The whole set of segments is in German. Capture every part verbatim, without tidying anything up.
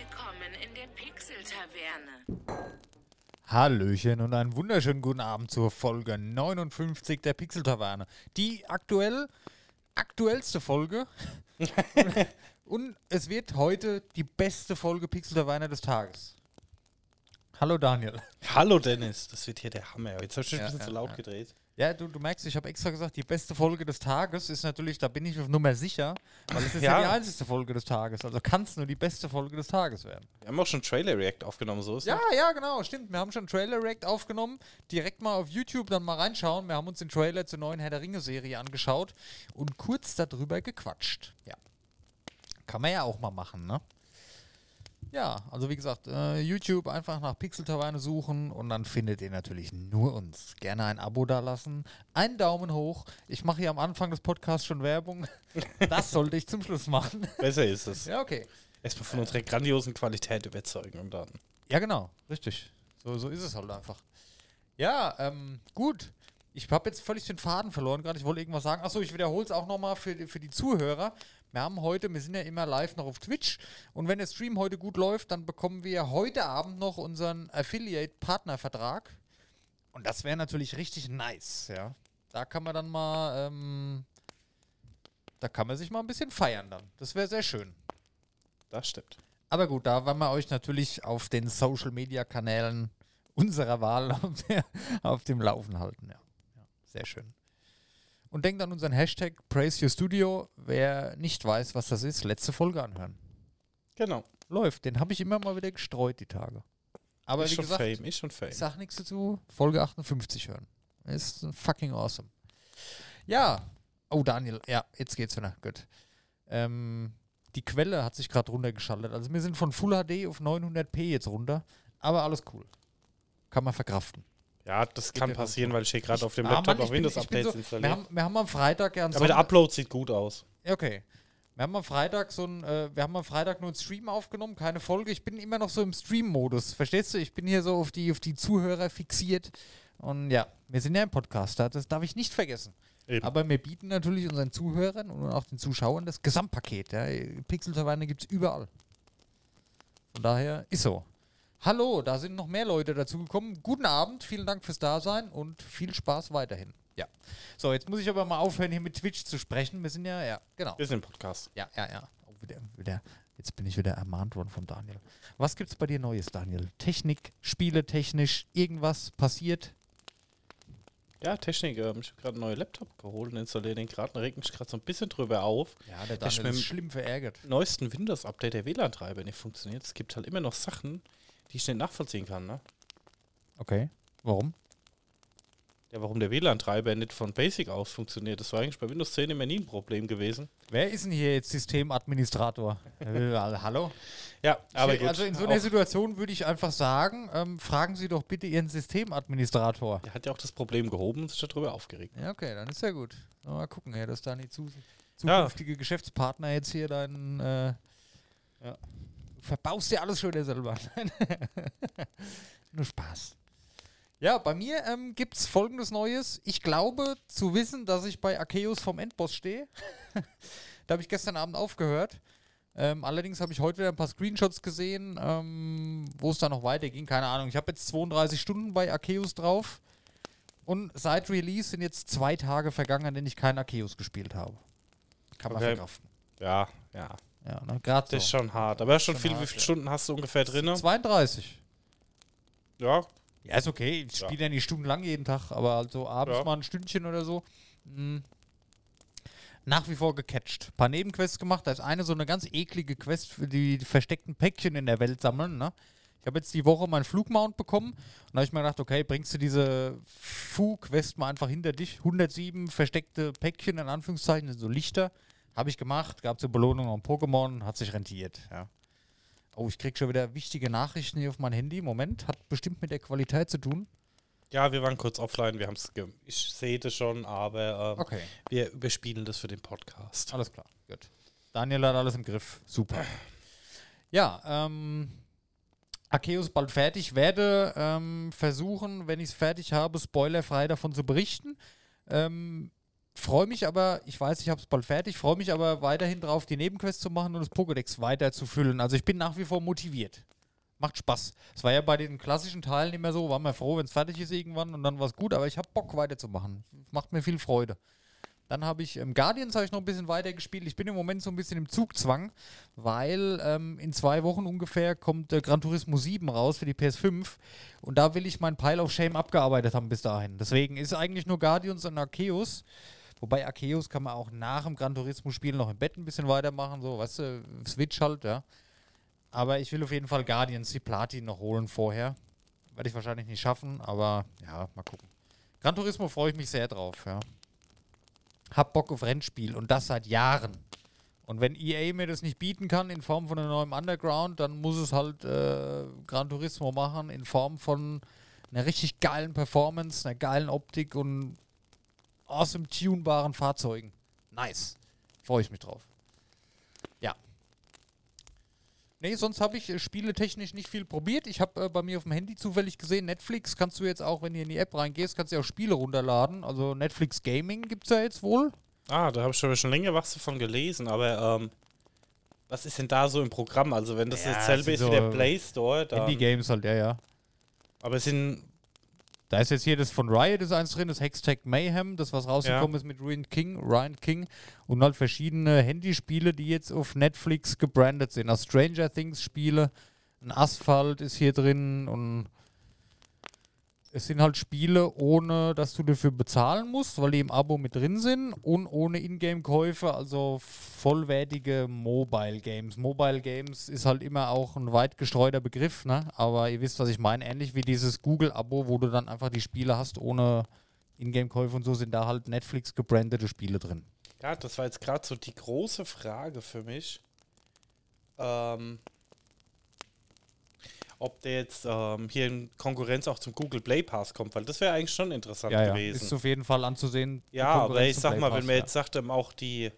Willkommen in der Pixel-Taverne. Hallöchen und einen wunderschönen guten Abend zur Folge neunundfünfzig der Pixel-Taverne. Die aktuell aktuellste Folge. Und es wird heute die beste Folge Pixel-Taverne des Tages. Hallo Daniel. Hallo Dennis, das wird hier der Hammer. Jetzt habe ich schon Ja, ein bisschen ja, zu laut ja. gedreht. Ja, du, du merkst, ich habe extra gesagt, die beste Folge des Tages ist natürlich, da bin ich auf Nummer sicher, weil es ist ja, Ja. die einzigste Folge des Tages. Also kann es nur die beste Folge des Tages werden. Wir haben auch schon Trailer-React aufgenommen, so ist Ja, das. ja, genau, stimmt. Wir haben schon Trailer-React aufgenommen. Direkt mal auf YouTube dann mal reinschauen. Wir haben uns den Trailer zur neuen Herr der Ringe-Serie angeschaut und kurz darüber gequatscht. Ja. Kann man ja auch mal machen, ne? Ja, also wie gesagt, äh, YouTube einfach nach Pixel-Taverne suchen und dann findet ihr natürlich nur uns. Gerne ein Abo dalassen, einen Daumen hoch. Ich mache hier am Anfang des Podcasts schon Werbung. Das sollte ich zum Schluss machen. Besser ist es. Ja, okay. Erstmal von unserer grandiosen Qualität überzeugen und dann. Ja, genau, richtig. So, so ist es halt einfach. Ja, ähm, gut. Ich habe jetzt völlig den Faden verloren gerade. Ich wollte irgendwas sagen. Achso, ich wiederhole es auch nochmal für, die- für die Zuhörer. Wir haben heute, wir sind ja immer live noch auf Twitch. Und wenn der Stream heute gut läuft, dann bekommen wir heute Abend noch unseren Affiliate-Partner-Vertrag. Und das wäre natürlich richtig nice, ja. Da kann man dann mal, ähm, da kann man sich mal ein bisschen feiern dann. Das wäre sehr schön. Das stimmt. Aber gut, da werden wir euch natürlich auf den Social-Media-Kanälen unserer Wahl auf, der, auf dem Laufen halten. Ja. Ja, sehr schön. Und denkt an unseren Hashtag Praise Your Studio. Wer nicht weiß, was das ist, letzte Folge anhören. Genau. Läuft. Den habe ich immer mal wieder gestreut, die Tage. Aber ist wie schon gesagt, Fame, ist schon Fame. ich sag nichts dazu. Folge achtundfünfzig hören. Ist fucking awesome. Ja. Oh, Daniel. Ja, jetzt geht's wieder. Gut. Ähm, die Quelle hat sich gerade runtergeschaltet. Also wir sind von Full H D auf neunhundert p jetzt runter. Aber alles cool. Kann man verkraften. Ja, das kann ja passieren, weil ich hier gerade auf dem Ah, Laptop Mann, noch ich bin- ich bin Windows-Updates so- wir, installiert. haben, wir haben am Freitag ja einen Aber der Sonntag- Upload sieht gut aus. Ja, okay. Wir haben am Freitag so ein, äh, wir haben am Freitag nur einen Stream aufgenommen, keine Folge. Ich bin immer noch so im Stream-Modus. Verstehst du? Ich bin hier so auf die, auf die Zuhörer fixiert. Und ja, wir sind ja ein Podcaster, das darf ich nicht vergessen. Eben. Aber wir bieten natürlich unseren Zuhörern und auch den Zuschauern das Gesamtpaket. Ja. Pixel-Taverne gibt es überall. Von daher ist so. Hallo, da sind noch mehr Leute dazugekommen. Guten Abend, vielen Dank fürs Dasein und viel Spaß weiterhin. Ja. So, jetzt muss ich aber mal aufhören, hier mit Twitch zu sprechen. Wir sind ja, ja, genau. Wir sind im Podcast. Ja, ja, ja. Oh, wieder, wieder, jetzt bin ich wieder ermahnt worden von Daniel. Was gibt's bei dir Neues, Daniel? Technik, Spiele, technisch, irgendwas passiert? Ja, Technik. Ähm, ich habe gerade einen neuen Laptop geholt und installiere den gerade. Da regt mich gerade so ein bisschen drüber auf. Ja, der Ich Daniel bin- ist schlimm verärgert. Neuesten Windows-Update der W L A N-Treiber nicht funktioniert. Es gibt halt immer noch Sachen, die ich nicht nachvollziehen kann, ne? Okay. Warum? Ja, warum der W L A N-Treiber nicht von Basic aus funktioniert, das war eigentlich bei Windows zehn immer nie ein Problem gewesen. Wer ist denn hier jetzt Systemadministrator? äh, hallo? Ja, aber ich, gut. Also in so auch, einer Situation würde ich einfach sagen, ähm, fragen Sie doch bitte Ihren Systemadministrator. der hat ja auch das Problem gehoben und sich darüber aufgeregt. Ja, okay, dann ist ja gut. Mal gucken, ja, dass dann die zu, Ja. zukünftige Geschäftspartner jetzt hier deinen. Äh, ja. Du verbaust dir alles schon wieder selber. Nur Spaß. Ja, bei mir ähm, gibt es folgendes Neues. Ich glaube zu wissen, dass ich bei Arceus vom Endboss stehe. Da habe ich gestern Abend aufgehört. Ähm, allerdings habe ich heute wieder ein paar Screenshots gesehen, ähm, wo es dann noch weiterging. Keine Ahnung. Ich habe jetzt zweiunddreißig Stunden bei Arceus drauf. Und seit Release sind jetzt zwei Tage vergangen, an denen ich keinen Arceus gespielt habe. Kann man Okay. verkraften. Ja, ja. Ja, ne, gerade so. Das ist schon hart. Aber schon Schon viel, hart, wie viele ja. Stunden hast du ungefähr drin? zweiunddreißig. Ja, Ja, ist okay. Ich Ja. spiele ja nicht stundenlang jeden Tag, aber also abends Ja. mal ein Stündchen oder so. Mh. Nach wie vor gecatcht. Ein paar Nebenquests gemacht. Da ist eine so eine ganz eklige Quest für die, die versteckten Päckchen in der Welt sammeln. Ne? Ich habe jetzt die Woche meinen Flugmount bekommen. Und da habe ich mir gedacht, okay, bringst du diese Fu-Quest mal einfach hinter dich. hundertsieben versteckte Päckchen, in Anführungszeichen, sind so Lichter. Habe ich gemacht. Gab zur Belohnung noch ein Pokémon. Hat sich rentiert. Ja. Oh, ich krieg schon wieder wichtige Nachrichten hier auf mein Handy. Moment, hat bestimmt mit der Qualität zu tun. ja, wir waren kurz offline, wir haben es ich sehe das schon, aber ähm, Okay, wir überspielen das für den Podcast. alles klar. Gut. Daniel hat alles im Griff. Super. Ja, ähm, Arceus bald fertig. Werde ähm, versuchen, wenn ich es fertig habe, spoilerfrei davon zu berichten. Ähm, freue mich aber, ich weiß, ich habe es bald fertig, freue mich aber weiterhin drauf, die Nebenquests zu machen und das Pokédex weiter zu füllen. Also ich bin nach wie vor motiviert. Macht Spaß. Es war ja bei den klassischen Teilen immer so, war man froh, wenn es fertig ist irgendwann und dann war es gut, aber ich habe Bock weiterzumachen. Macht mir viel Freude. Dann habe ich ähm, Guardians habe ich noch ein bisschen weiter gespielt. Ich bin im Moment so ein bisschen im Zugzwang, weil ähm, in zwei Wochen ungefähr kommt äh, Gran Turismo sieben raus für die P S fünf und da will ich meinen Pile of Shame abgearbeitet haben bis dahin. Deswegen ist eigentlich nur Guardians und Arceus. Wobei Arceus kann man auch nach dem Gran Turismo-Spiel noch im Bett ein bisschen weitermachen, so, weißt du, Switch halt, ja. Aber ich will auf jeden Fall Guardians, die Platin noch holen vorher. Werde ich wahrscheinlich nicht schaffen, aber ja, mal gucken. Gran Turismo freue ich mich sehr drauf, ja. Hab Bock auf Rennspiel und das seit Jahren. Und wenn E A mir das nicht bieten kann in Form von einem neuen Underground, dann muss es halt äh, Gran Turismo machen in Form von einer richtig geilen Performance, einer geilen Optik und awesome tunbaren Fahrzeugen. Nice. Freue ich mich drauf. Ja. Nee, sonst habe ich äh, spieletechnisch nicht viel probiert. Ich habe äh, bei mir auf dem Handy zufällig gesehen, Netflix kannst du jetzt auch, wenn du in die App reingehst, kannst du auch Spiele runterladen. Also Netflix Gaming gibt es ja jetzt wohl. Ah, da habe ich schon, schon länger was davon gelesen, aber ähm, was ist denn da so im Programm? Also wenn das Ja, dasselbe es ist sind wie so der Play Store, dann... Handy-Games halt, ja, ja. Aber es sind... Da ist jetzt hier das von Riot ist eins drin, das Hextech Mayhem, das was rausgekommen Ja. ist mit Ryan King, Ryan King und halt verschiedene Handyspiele, die jetzt auf Netflix gebrandet sind. Also Stranger Things Spiele, ein Asphalt ist hier drin und es sind halt Spiele, ohne dass du dafür bezahlen musst, weil die im Abo mit drin sind und ohne Ingame-Käufe, also vollwertige Mobile-Games. Mobile-Games ist halt immer auch ein weit gestreuter Begriff, ne? Aber ihr wisst, was ich meine. Ähnlich wie dieses Google-Abo, wo du dann einfach die Spiele hast, ohne Ingame-Käufe und so, sind da halt Netflix gebrandete Spiele drin. Ja, das war jetzt gerade so die große Frage für mich. Ähm... ob der jetzt ähm, hier in Konkurrenz auch zum Google Play Pass kommt, weil das wäre eigentlich schon interessant Ja, ja, gewesen. ist auf jeden Fall anzusehen. die Ja, aber Konkurrenz ich zum sag Play mal, Pass, wenn man ja. jetzt sagt, ähm, auch die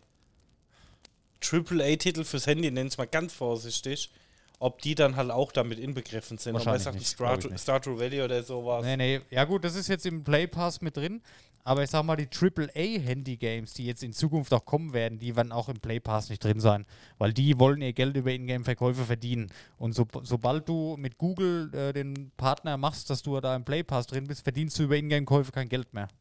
Triple A-Titel fürs Handy, nenn es mal ganz vorsichtig, ob die dann halt auch damit inbegriffen sind. Ob man Wahrscheinlich sagt, nicht, Star glaub ich nicht. Stardew Valley oder sowas. Nee, nee, ja gut, das ist jetzt im Play Pass mit drin, aber ich sag mal, die Triple A Handy-Games, die jetzt in Zukunft auch kommen werden, die werden auch im Play Pass nicht drin sein, weil die wollen ihr Geld über Ingame-Verkäufe verdienen. Und so, sobald du mit Google äh, den Partner machst, dass du da im Play Pass drin bist, verdienst du über Ingame-Käufe kein Geld mehr.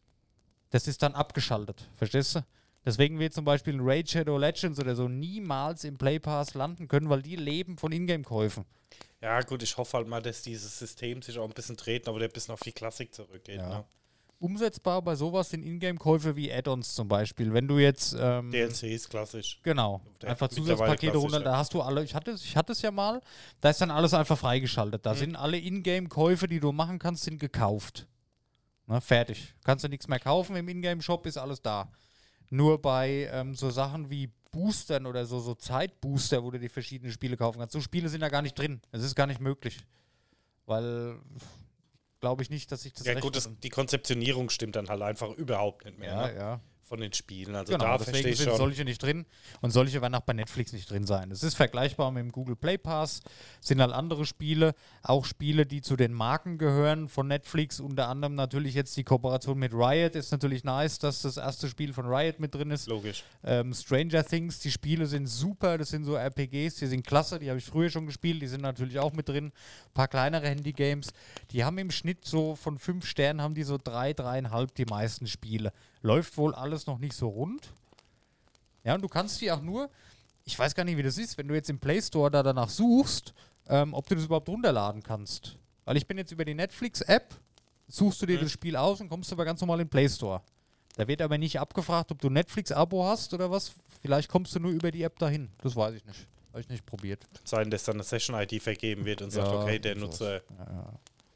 Das ist dann abgeschaltet, verstehst du? Deswegen wird zum Beispiel ein Raid Shadow Legends oder so niemals im Play Pass landen können, weil die leben von Ingame-Käufen. Ja gut, ich hoffe halt mal, dass dieses System sich auch ein bisschen dreht, aber der bis auf die Klassik zurückgeht. Ja. Ne? Umsetzbar bei sowas sind Ingame-Käufe wie Add-ons zum Beispiel. Wenn du jetzt ähm, D L C ist klassisch. genau, Der einfach mittlerweile Zusatzpakete klassisch, runter, ja. da hast du alle, ich hatte, ich hatte es ja mal, da ist dann alles einfach freigeschaltet. Da Mhm. sind alle Ingame-Käufe, die du machen kannst, sind gekauft. Na, fertig. Kannst du nichts mehr kaufen, im Ingame-Shop ist alles da. Nur bei ähm, so Sachen wie Boostern oder so, so Zeitbooster, wo du die verschiedenen Spiele kaufen kannst. So Spiele sind da gar nicht drin. Das ist gar nicht möglich. Weil, glaube ich nicht, dass ich das Ja rechnen gut, das, kann. die Konzeptionierung stimmt dann halt einfach überhaupt nicht mehr Ja, ne? ja. von den Spielen. Also Genau, da verstehe deswegen ich sind schon. solche nicht drin und solche werden auch bei Netflix nicht drin sein. Es ist vergleichbar mit dem Google Play Pass, sind halt andere Spiele, auch Spiele, die zu den Marken gehören von Netflix, unter anderem natürlich jetzt die Kooperation mit Riot, ist natürlich nice, dass das erste Spiel von Riot mit drin ist. Logisch. Ähm, Stranger Things, die Spiele sind super, das sind so R P Gs, die sind klasse, die habe ich früher schon gespielt, die sind natürlich auch mit drin. Ein paar kleinere Handy-Games, die haben im Schnitt so von fünf Sternen, haben die so drei, dreieinhalb die meisten Spiele. Läuft wohl alles noch nicht so rund. Ja, und du kannst die auch nur, ich weiß gar nicht, wie das ist, wenn du jetzt im Play Store da danach suchst, ähm, ob du das überhaupt runterladen kannst. Weil ich bin jetzt über die Netflix-App, suchst du dir Mhm. das Spiel aus und kommst aber ganz normal in den Play Store. Da wird aber nicht abgefragt, ob du ein Netflix-Abo hast oder was. Vielleicht kommst du nur über die App dahin. Das weiß ich nicht. Habe ich nicht probiert. Kann sein, dass dann eine Session-I D vergeben wird und sagt, Ja, okay, der sowas. Nutzer... Ja, ja.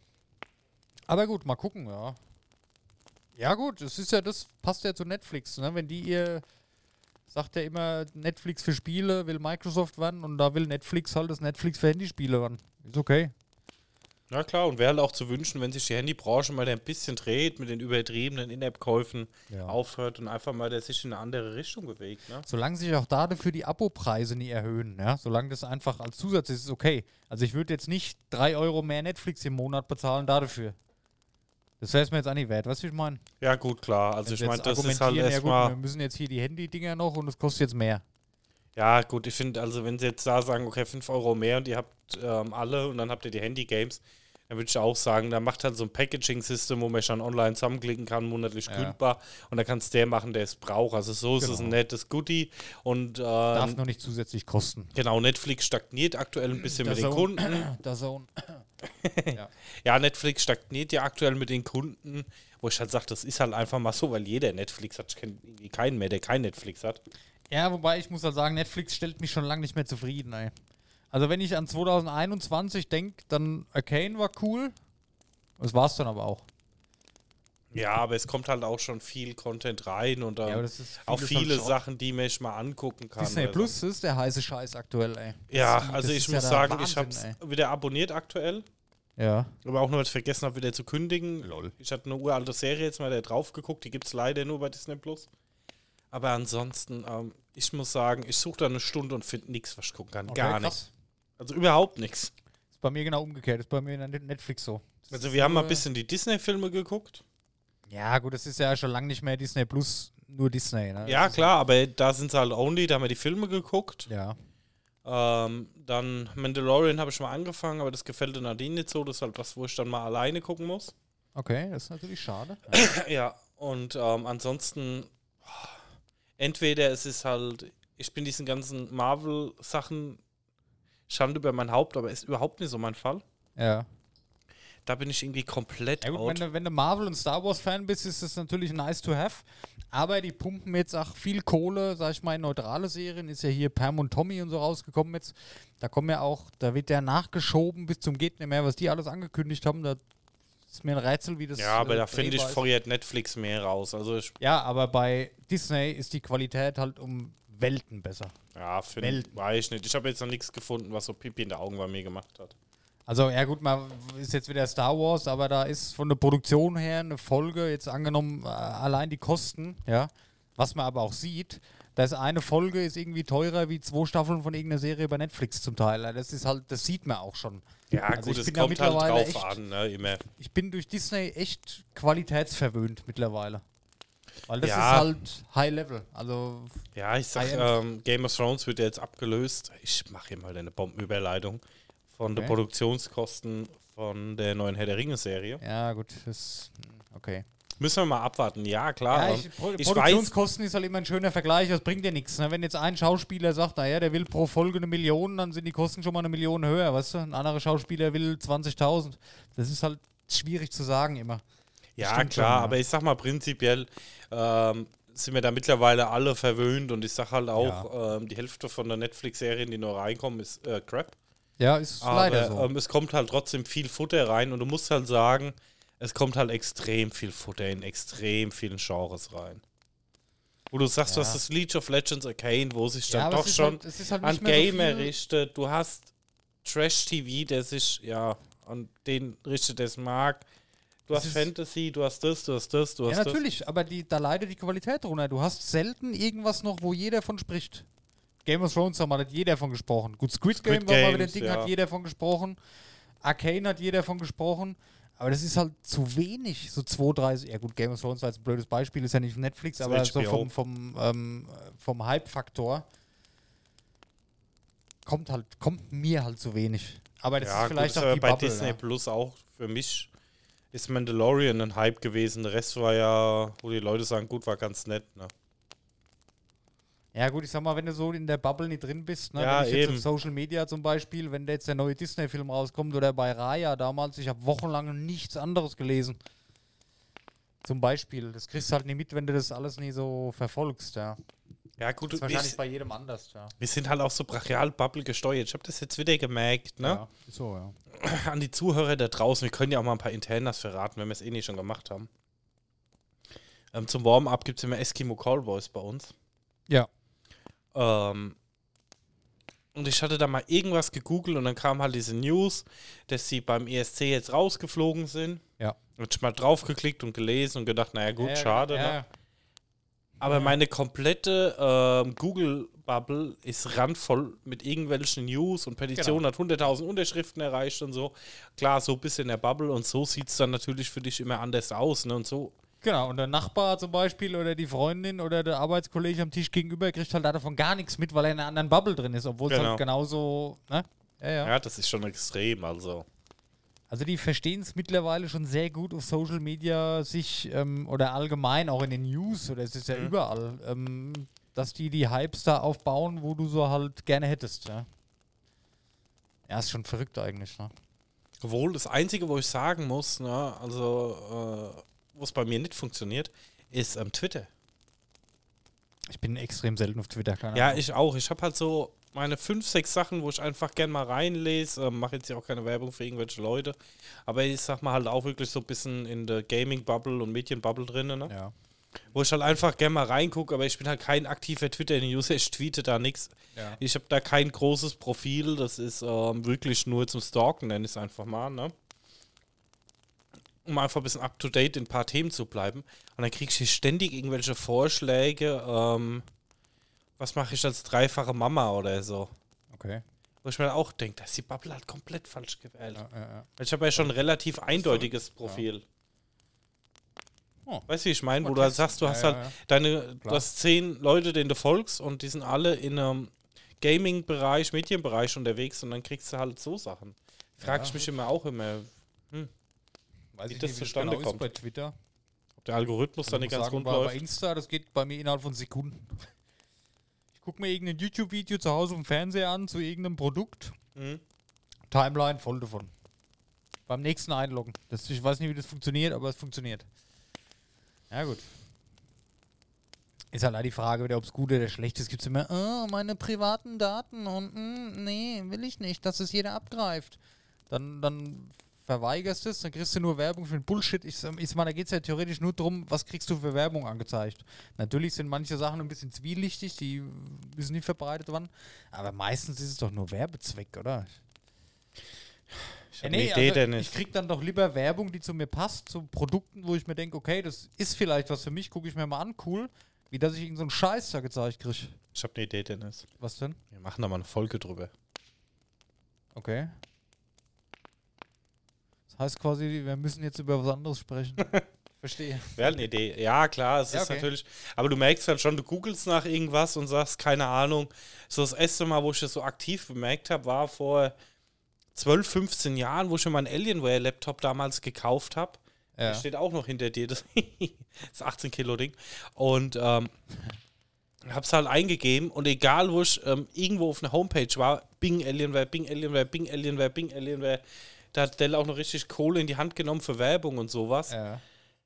Aber gut, mal gucken, ja. Ja gut, es ist ja, das passt ja zu Netflix, ne? Wenn die ihr, sagt ja immer, Netflix für Spiele will Microsoft werden und da will Netflix halt das Netflix für Handyspiele werden. Ist okay. Ja klar, und wäre halt auch zu wünschen, wenn sich die Handybranche mal ein bisschen dreht, mit den übertriebenen In-App-Käufen Ja. aufhört und einfach mal der sich in eine andere Richtung bewegt. Ne? Solange sich auch da dafür die Abopreise nie erhöhen, ja, solange das einfach als Zusatz ist, ist okay. Also ich würde jetzt nicht drei Euro mehr Netflix im Monat bezahlen dafür. Das wäre es mir jetzt auch nicht wert, weißt du, wie ich meine? Ja, gut, klar. Also Wenn ich sie meine, jetzt das ist halt argumentieren, ja gut, erstmal. wir müssen jetzt hier die Handy-Dinger noch und es kostet jetzt mehr. Ja, gut, ich finde, also wenn sie jetzt da sagen, okay, fünf Euro mehr und ihr habt ähm, alle und dann habt ihr die Handy-Games, dann würde ich auch sagen, da macht halt so ein Packaging-System, wo man schon online zusammenklicken kann, monatlich Ja. kündbar und dann kann es der machen, der es braucht. Also so ist es ein Genau. nettes Goodie und ähm, Darf noch nicht zusätzlich kosten. genau, Netflix stagniert aktuell ein bisschen mit den Zone. Kunden. Der Zone. ja. Ja, Netflix stagniert ja aktuell mit den Kunden, wo ich halt sage, das ist halt einfach mal so, weil jeder Netflix hat. Ich kenne irgendwie keinen mehr, der kein Netflix hat. ja, wobei ich muss halt sagen, Netflix stellt mich schon lange nicht mehr zufrieden, ey. Also wenn ich an zwanzig einundzwanzig denke, dann Arcane war cool. Das war's dann aber auch. Ja, aber es kommt halt auch schon viel Content rein und dann Ja, aber das ist auch vieles viele halt schon- Sachen, die man sich mal angucken kann. Disney oder so. Plus ist der heiße Scheiß aktuell, ey. Ja, Das- also das ich ist muss ja der sagen, ich Wahnsinn, habe es ey. wieder abonniert aktuell, Ja. aber auch nur, weil ich vergessen habe, wieder zu kündigen. Lol. Ich hatte eine uralte Serie jetzt mal da drauf geguckt, die gibt es leider nur bei Disney Plus. Aber ansonsten, ähm, ich muss sagen, ich suche da eine Stunde und finde nichts, was ich gucken kann. Okay, Gar krass. nichts. Also überhaupt nichts. Ist bei mir genau umgekehrt. Ist bei mir in der Netflix so. Das Also ist wir haben mal ein nur- bisschen die Disney-Filme geguckt. Ja, gut, das ist ja schon lange nicht mehr Disney Plus, nur Disney, ne? Ja, Das ist klar, aber da sind sie halt only, da haben wir die Filme geguckt. Ja. Ähm, dann Mandalorian habe ich mal angefangen, aber das gefällt der Nadine nicht so. Das ist halt was, wo ich dann mal alleine gucken muss. Okay, das ist natürlich schade. Ja, und ähm, ansonsten, entweder es ist halt, ich bin diesen ganzen Marvel-Sachen Schande über mein Haupt, aber ist überhaupt nicht so mein Fall. Ja. Da bin ich irgendwie komplett Ja gut, out. wenn du, wenn du Marvel- und Star Wars-Fan bist, ist das natürlich nice to have. Aber die pumpen jetzt auch viel Kohle, sag ich mal, in neutrale Serien. Ist ja hier Pam und Tommy und so rausgekommen jetzt. Da kommen ja auch, da wird der nachgeschoben bis zum geht nicht mehr, was die alles angekündigt haben. Da ist mir ein Rätsel, wie das Ja, aber äh, da finde ich, drehbar ist. feuert Netflix mehr raus. Also ich, Ja, aber bei Disney ist die Qualität halt um Welten besser. ja, finde Welten. weiß ich nicht. Ich habe jetzt noch nichts gefunden, was so Pipi in den Augen bei mir gemacht hat. Also, ja gut, mal ist jetzt wieder Star Wars, aber da ist von der Produktion her eine Folge, jetzt angenommen, äh, allein die Kosten, ja, was man aber auch sieht, dass eine Folge ist irgendwie teurer wie zwei Staffeln von irgendeiner Serie bei Netflix zum Teil. Das ist halt, das sieht man auch schon. Ja, Also gut, ich es bin da kommt halt mittlerweile drauf echt- an, ne, immer. Ich bin durch Disney echt qualitätsverwöhnt mittlerweile. Weil das Ja. ist halt High Level. Also, Ja, ich sag, High-End. ähm, Game of Thrones wird ja jetzt abgelöst. Ich mache hier mal eine Bombenüberleitung von den Okay. Produktionskosten von der neuen Herr der Ringe-Serie. ja gut, das, okay. Müssen wir mal abwarten. Ja, klar. Ja, ähm, ich, Pro ich Produktionskosten ist halt immer ein schöner Vergleich, das bringt dir nichts. Ne? Wenn jetzt ein Schauspieler sagt, naja, der will pro Folge eine Million, dann sind die Kosten schon mal eine Million höher, weißt du? Ein anderer Schauspieler will zwanzigtausend. Das ist halt schwierig zu sagen immer. Ja, Stimmt klar, schon, ja. aber ich sag mal prinzipiell ähm, sind wir da mittlerweile alle verwöhnt und ich sag halt auch, ähm, die Hälfte von der Netflix-Serien, die neu reinkommen, ist äh, Crap. Ja, ist leider Aber so. ähm, es kommt halt trotzdem viel Futter rein und du musst halt sagen, es kommt halt extrem viel Futter in extrem vielen Genres rein. Wo du sagst, du Ja. hast das League of Legends Arcane, wo sich dann ja, aber doch es ist schon halt, es ist halt an nicht mehr so Gamer viel. richtet. Du hast Trash-T V, der sich, ja, an den richtet, der es mag. Du Es hast ist- Fantasy, du hast das, du hast das, du hast Ja, das. natürlich, aber die, da leidet die Qualität drunter. Du hast selten irgendwas noch, wo jeder von spricht. Game of Thrones da mal hat jeder von gesprochen. Gut, Squid, Squid Game war mal wieder ein Games, Ding, ja. hat jeder von gesprochen. Arcane hat jeder von gesprochen. Aber das ist halt zu wenig. So zwei, drei. Ja, gut, Game of Thrones war jetzt ein blödes Beispiel, ist ja nicht Netflix, Das aber ist so H B O. vom, vom, ähm, vom Hype-Faktor kommt halt, kommt mir halt zu wenig. Aber das Ja, ist vielleicht gut, auch ist die bei Bubble. Disney ja. Plus auch für mich ist Mandalorian ein Hype gewesen. Der Rest war ja, wo die Leute sagen, gut, war ganz nett. Ne? Ja gut, ich sag mal, wenn du so in der Bubble nicht drin bist, ne, Ja, wenn ich jetzt eben. auf Social Media zum Beispiel, wenn da jetzt der neue Disney-Film rauskommt oder bei Raya damals, ich habe wochenlang nichts anderes gelesen. Zum Beispiel, das kriegst du halt nicht mit, wenn du das alles nie so verfolgst, ja. Ja, gut, Das ist wir, wahrscheinlich bei jedem anders, ja. wir sind halt auch so brachial Bubble gesteuert. Ich habe das jetzt wieder gemerkt, ne? Ja, so, ja. An die Zuhörer da draußen, wir können ja auch mal ein paar Internas verraten, wenn wir es eh nicht schon gemacht haben. Ähm, zum Warm-up gibt es immer Eskimo Callboys bei uns. Ja. Ähm, und ich hatte da mal irgendwas gegoogelt und dann kam halt diese News, dass sie beim E S C jetzt rausgeflogen sind. Ja. Und ich mal draufgeklickt und gelesen und gedacht, naja gut, ja, schade. Ja, Ne? ja. Aber meine komplette ähm, Google-Bubble ist randvoll mit irgendwelchen News und Petitionen, Genau. hat hunderttausend Unterschriften erreicht und so. Klar, so ein bisschen in der Bubble und so sieht es dann natürlich für dich immer anders aus. Ne? Und so. Genau, und der Nachbar zum Beispiel oder die Freundin oder der Arbeitskollege am Tisch gegenüber kriegt halt davon gar nichts mit, weil er in einer anderen Bubble drin ist, obwohl es Genau. halt genauso, ne? Ja, ja. Ja, das ist schon extrem. Also. Also die verstehen es mittlerweile schon sehr gut auf Social Media sich ähm, oder allgemein auch in den News oder es ist ja Mhm. überall, ähm, dass die die Hypes da aufbauen, wo du so halt gerne hättest, ja. Ja, ist schon verrückt eigentlich, ne? Obwohl, das Einzige, wo ich sagen muss, ne, also, äh, wo es bei mir nicht funktioniert, ist ähm, Twitter. Ich bin extrem selten auf Twitter, keine Ja, Ahnung. ich auch. Ich habe halt so meine fünf, sechs Sachen, wo ich einfach gern mal reinlese. Ähm, mache jetzt ja auch keine Werbung für irgendwelche Leute. Aber ich sag mal halt auch wirklich so ein bisschen in der Gaming-Bubble und Medien-Bubble drin, ne? Ja. Wo ich halt einfach gern mal reingucke, aber ich bin halt kein aktiver Twitter-User, ich tweete da nichts. Ja. Ich habe da kein großes Profil, das ist ähm, wirklich nur zum Stalken, nenne ich es einfach mal, ne? Um einfach ein bisschen up-to-date in ein paar Themen zu bleiben. Und dann kriege ich hier ständig irgendwelche Vorschläge, ähm, was mache ich als dreifache Mama oder so. Okay. Wo ich mir auch denke, da ist die Bubble halt komplett falsch gewählt. Ja, ja, ja. Weil ich habe ja schon ein relativ eindeutiges Profil. Oh. Weißt du, wie ich meine? Wo Mal du halt testen. sagst, du Ja, hast ja, halt ja. deine, du Klar. hast zehn Leute, denen du folgst und die sind alle in einem Gaming-Bereich, Medienbereich unterwegs und dann kriegst du halt so Sachen. Frag Ja. ich mich immer auch immer, Weiß Wie ich das nicht, zustande genau ist kommt. bei Twitter. ob der Algorithmus Also dann ich nicht muss ganz sagen, rund bei, bei läuft. Insta, das geht bei mir innerhalb von Sekunden. Ich gucke mir irgendein YouTube-Video zu Hause im Fernseher an zu irgendeinem Produkt. Mhm. Timeline voll davon. Beim nächsten Einloggen. Das, ich weiß nicht, wie das funktioniert, aber es funktioniert. Ja, gut. Ist halt auch die Frage wieder, ob es gut oder schlecht ist. Gibt es immer, oh, meine privaten Daten und mm, nee, will ich nicht, dass es jeder abgreift. Dann, dann verweigerst du es, dann kriegst du nur Werbung für den Bullshit. Ich, sag- ich meine, da geht es ja theoretisch nur darum, was kriegst du für Werbung angezeigt. Natürlich sind manche Sachen ein bisschen zwielichtig, die müssen nicht verbreitet werden. Aber meistens ist es doch nur Werbezweck, oder? Ich Ja, habe eine nee, Idee, also Dennis. ich krieg dann doch lieber Werbung, die zu mir passt, zu Produkten, wo ich mir denke, okay, das ist vielleicht was für mich, gucke ich mir mal an, cool, wie dass ich irgendeinen so einen Scheiß da gezeigt kriege. Ich habe eine Idee, Dennis. Was denn? Wir machen da mal eine Folge drüber. Okay. Das heißt quasi, wir müssen jetzt über was anderes sprechen. Verstehe. Wäre eine Idee. Ja, klar, es Ja, ist okay. natürlich. Aber du merkst dann schon, du googelst nach irgendwas und sagst, keine Ahnung. So das erste Mal, wo ich das so aktiv bemerkt habe, war vor zwölf, fünfzehn Jahren, wo ich mir meinen Alienware-Laptop damals gekauft habe. Ja. Der steht auch noch hinter dir, das, das achtzehn Kilo Ding. Und ähm, hab's halt eingegeben und egal, wo ich ähm, irgendwo auf einer Homepage war, Bing Alienware, Bing Alienware, Bing Alienware, Bing Alienware, da hat Dell auch noch richtig Kohle in die Hand genommen für Werbung und sowas. Ja.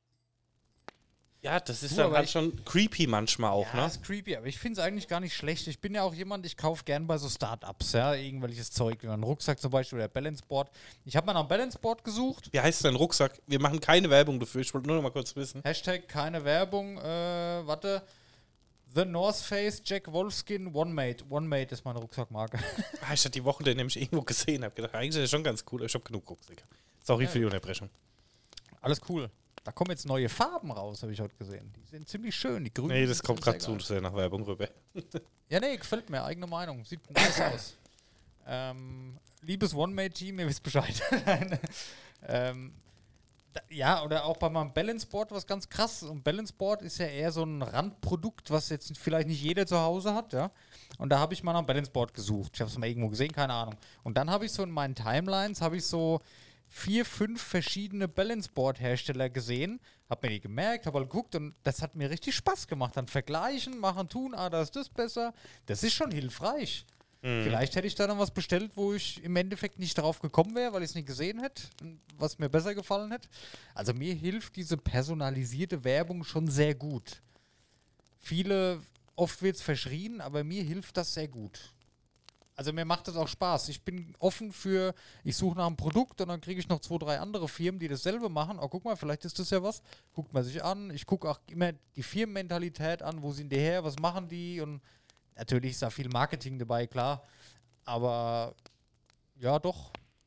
Ja, das ist Du, dann aber halt ich- schon creepy manchmal auch, Ja, ne? ist creepy, aber ich finde es eigentlich gar nicht schlecht. Ich bin ja auch jemand, ich kaufe gern bei so Startups, ja, irgendwelches Zeug, wie einen Rucksack zum Beispiel oder Balanceboard. Ich habe mal nach einem Balanceboard gesucht. Wie heißt dein Rucksack? Wir machen keine Werbung dafür, ich wollte nur noch mal kurz wissen. Hashtag keine Werbung, äh, warte. The North Face Jack Wolfskin OneMate. OneMate ist meine Rucksackmarke. Ah, ich hatte die Woche den nämlich irgendwo gesehen, habe gedacht, eigentlich ist das schon ganz cool, aber ich habe genug Rucksäcke. Sorry Ja. für die Unterbrechung. Alles cool. Da kommen jetzt neue Farben raus, habe ich heute gesehen. Die sind ziemlich schön, die grünen. Nee, das sind kommt sehr gerade zu geil. sehr nach Werbung rüber. Ja, nee, gefällt mir, eigene Meinung. Sieht nice aus. Ähm, liebes OneMate-Team, ihr wisst Bescheid. Nein. ähm, da, ja, oder auch bei meinem Balanceboard was ganz krass. Und Balanceboard ist ja eher so ein Randprodukt, was jetzt vielleicht nicht jeder zu Hause hat, ja. Und da habe ich mal nach einem Balanceboard gesucht. Ich habe es mal irgendwo gesehen, keine Ahnung. Und dann habe ich so in meinen Timelines, habe ich so vier, fünf verschiedene Balanceboard-Hersteller gesehen, habe mir die gemerkt, habe halt geguckt und das hat mir richtig Spaß gemacht. Dann vergleichen, machen, tun, ah, da ist das besser. Das ist schon hilfreich. Vielleicht hätte ich da dann was bestellt, wo ich im Endeffekt nicht drauf gekommen wäre, weil ich es nicht gesehen hätte, was mir besser gefallen hätte. Also mir hilft diese personalisierte Werbung schon sehr gut. Viele, oft wird es verschrien, aber mir hilft das sehr gut. Also mir macht das auch Spaß. Ich bin offen für, ich suche nach einem Produkt und dann kriege ich noch zwei, drei andere Firmen, die dasselbe machen. Oh, guck mal, vielleicht ist das ja was. Guckt man sich an. Ich gucke auch immer die Firmenmentalität an. Wo sind die her? Was machen die? Und natürlich ist da viel Marketing dabei, klar. Aber ja, doch. Ich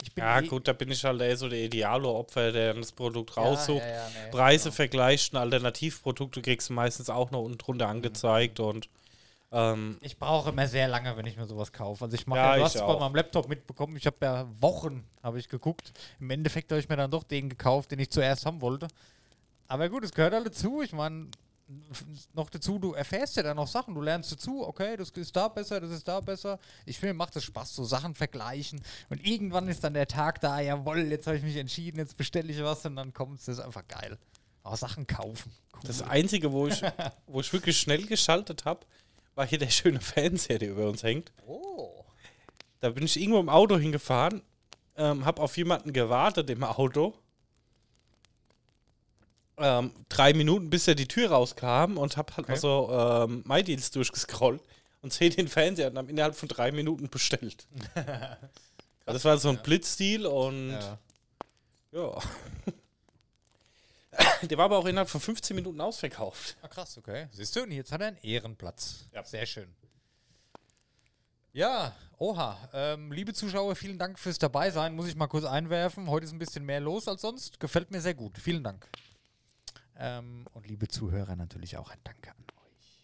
ich bin Ja, eh, gut, da bin ich halt eher so der Idealo-Opfer, der dann das Produkt raussucht, ja, ja, nee, Preise genau. vergleicht, ein Alternativprodukt, du kriegst meistens auch noch unten drunter angezeigt und ähm, Ich brauche immer sehr lange, wenn ich mir sowas kaufe. Also ich mache Ja, ja, du ich hast es bei auch. meinem Laptop mitbekommen, ich habe ja Wochen, habe ich geguckt. Im Endeffekt habe ich mir dann doch den gekauft, den ich zuerst haben wollte. Aber gut, es gehört alle dazu. Ich meine, noch dazu, du erfährst ja dann noch Sachen, du lernst dazu, okay, das ist da besser, das ist da besser. Ich finde, mir macht es Spaß, so Sachen vergleichen. Und irgendwann ist dann der Tag da, jawohl, jetzt habe ich mich entschieden, jetzt bestelle ich was und dann kommt es, das ist einfach geil. Auch Sachen kaufen. Cool. das Einzige, wo ich, wo ich wirklich schnell geschaltet habe, war hier der schöne Fernseher, der über uns hängt. Oh. Da bin ich irgendwo im Auto hingefahren, ähm, habe auf jemanden gewartet im Auto. Ähm, drei Minuten, bis er die Tür rauskam und habe halt Okay. mal so ähm, MyDeals durchgescrollt und sehe den Fernseher und habe innerhalb von drei Minuten bestellt. Also das war so ein Blitzdeal und Ja. ja. Der war aber auch innerhalb von fünfzehn Minuten ausverkauft. Ah, krass, okay. Siehst du, und jetzt hat er einen Ehrenplatz. Ja. Sehr schön. Ja, oha. Ähm, liebe Zuschauer, vielen Dank fürs Dabeisein. Muss ich mal kurz einwerfen. Heute ist ein bisschen mehr los als sonst. Gefällt mir sehr gut. Vielen Dank. Ähm, und liebe Zuhörer, natürlich auch ein Danke an euch.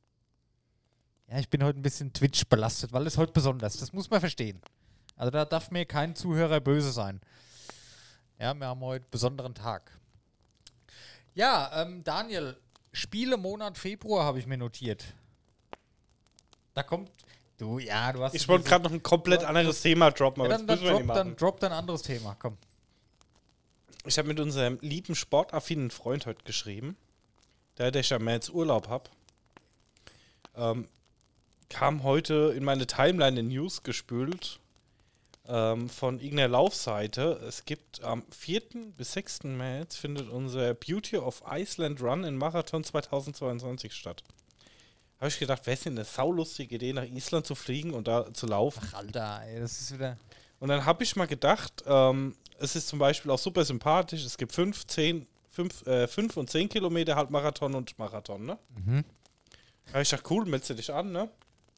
Ja, ich bin heute ein bisschen Twitch belastet, weil es heute besonders. Das muss man verstehen. Also da darf mir kein Zuhörer böse sein. Ja, wir haben heute einen besonderen Tag. Ja, ähm, Daniel, Spielemonat Februar habe ich mir notiert. Da kommt, du, ja, du hast... Ich wollte gerade noch ein komplett Ja, anderes Thema droppen, ja, aber dann, das dann, müssen wir nicht drop, machen. dann drop ein anderes Thema, komm. Ich habe mit unserem lieben sportaffinen Freund heute geschrieben, da ich ja mehr jetzt Urlaub habe, ähm, kam heute in meine Timeline in News gespült ähm, von irgendeiner Laufseite. Es gibt am vierten bis sechsten März findet unser Beauty of Iceland Run in Marathon zweitausendzweiundzwanzig statt. Habe ich gedacht, wäre es denn eine saulustige Idee, nach Island zu fliegen und da zu laufen? Ach, Alter, ey, das ist wieder... Und dann habe ich mal gedacht, ähm, es ist zum Beispiel auch super sympathisch. Es gibt fünf, zehn, fünf, äh, fünf und zehn Kilometer Halbmarathon und Marathon, ne? Mhm. Da habe ich gedacht, cool, meldest du dich an, ne?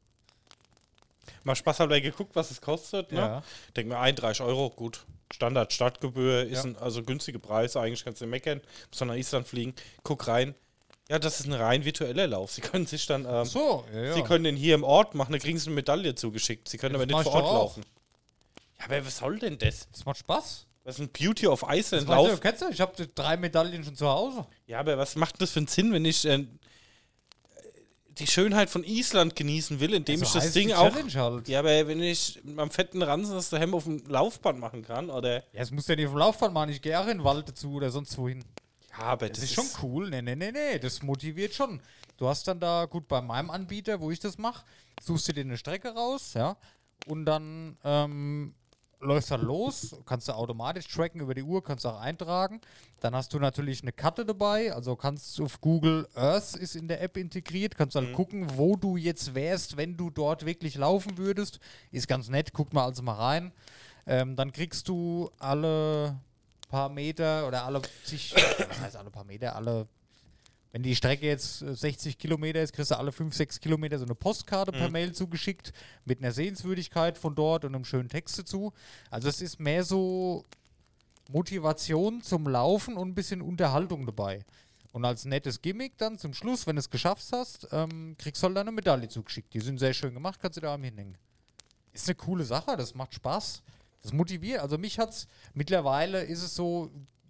Mal Spaß habe geguckt, was es kostet, ne? Ja. Denk mir, einunddreißig Euro, gut. Standard Startgebühr ist Ja. ein, also günstige Preise, eigentlich kannst du nicht meckern. Muss dann nach Island fliegen. Guck rein. Ja, das ist ein rein virtueller Lauf. Sie können sich dann, ähm, So, ja, ja. Sie können den hier im Ort machen, da kriegen Sie eine Medaille zugeschickt. Sie können Ja, aber das nicht mach vor ich Ort doch auch. laufen. Ja, aber was soll denn das? Das macht Spaß. Das ist ein Beauty of Das Iceland macht, ja, Lauf. kennst du, ich habe drei Medaillen schon zu Hause. Ja, aber was macht das für einen Sinn, wenn ich äh, die Schönheit von Island genießen will, indem So ich das heißt Ding die auch. Challenge halt. Ja, aber wenn ich mit meinem fetten Ransen das daheim auf dem Laufband machen kann, oder. Ja, das musst du ja nicht vom Laufband machen. Ich gehe auch in den Wald dazu oder sonst wohin. Ja, aber Das, ist schon cool. Nee, nee, nee, nee. Das motiviert schon. Du hast dann da, gut, bei meinem Anbieter, wo ich das mache, suchst du dir eine Strecke raus, ja, und dann ähm, läufst dann los, kannst du automatisch tracken über die Uhr, kannst du auch eintragen. Dann hast du natürlich eine Karte dabei, also kannst du auf Google Earth ist in der App integriert, kannst dann gucken, wo du jetzt wärst, wenn du dort wirklich laufen würdest. Ist ganz nett, guck mal also mal rein. Ähm, dann kriegst du alle paar Meter oder alle zig, was heißt alle paar Meter, alle, wenn die Strecke jetzt äh, sechzig Kilometer ist, kriegst du alle fünf, sechs Kilometer so eine Postkarte per Mail zugeschickt mit einer Sehenswürdigkeit von dort und einem schönen Text dazu. Also es ist mehr so Motivation zum Laufen und ein bisschen Unterhaltung dabei. Und als nettes Gimmick dann zum Schluss, wenn du es geschafft hast, ähm, kriegst du halt eine Medaille zugeschickt. Die sind sehr schön gemacht, kannst du da am hinhängen. Ist eine coole Sache, das macht Spaß. Das motiviert. Also mich hat's, mittlerweile ist es so,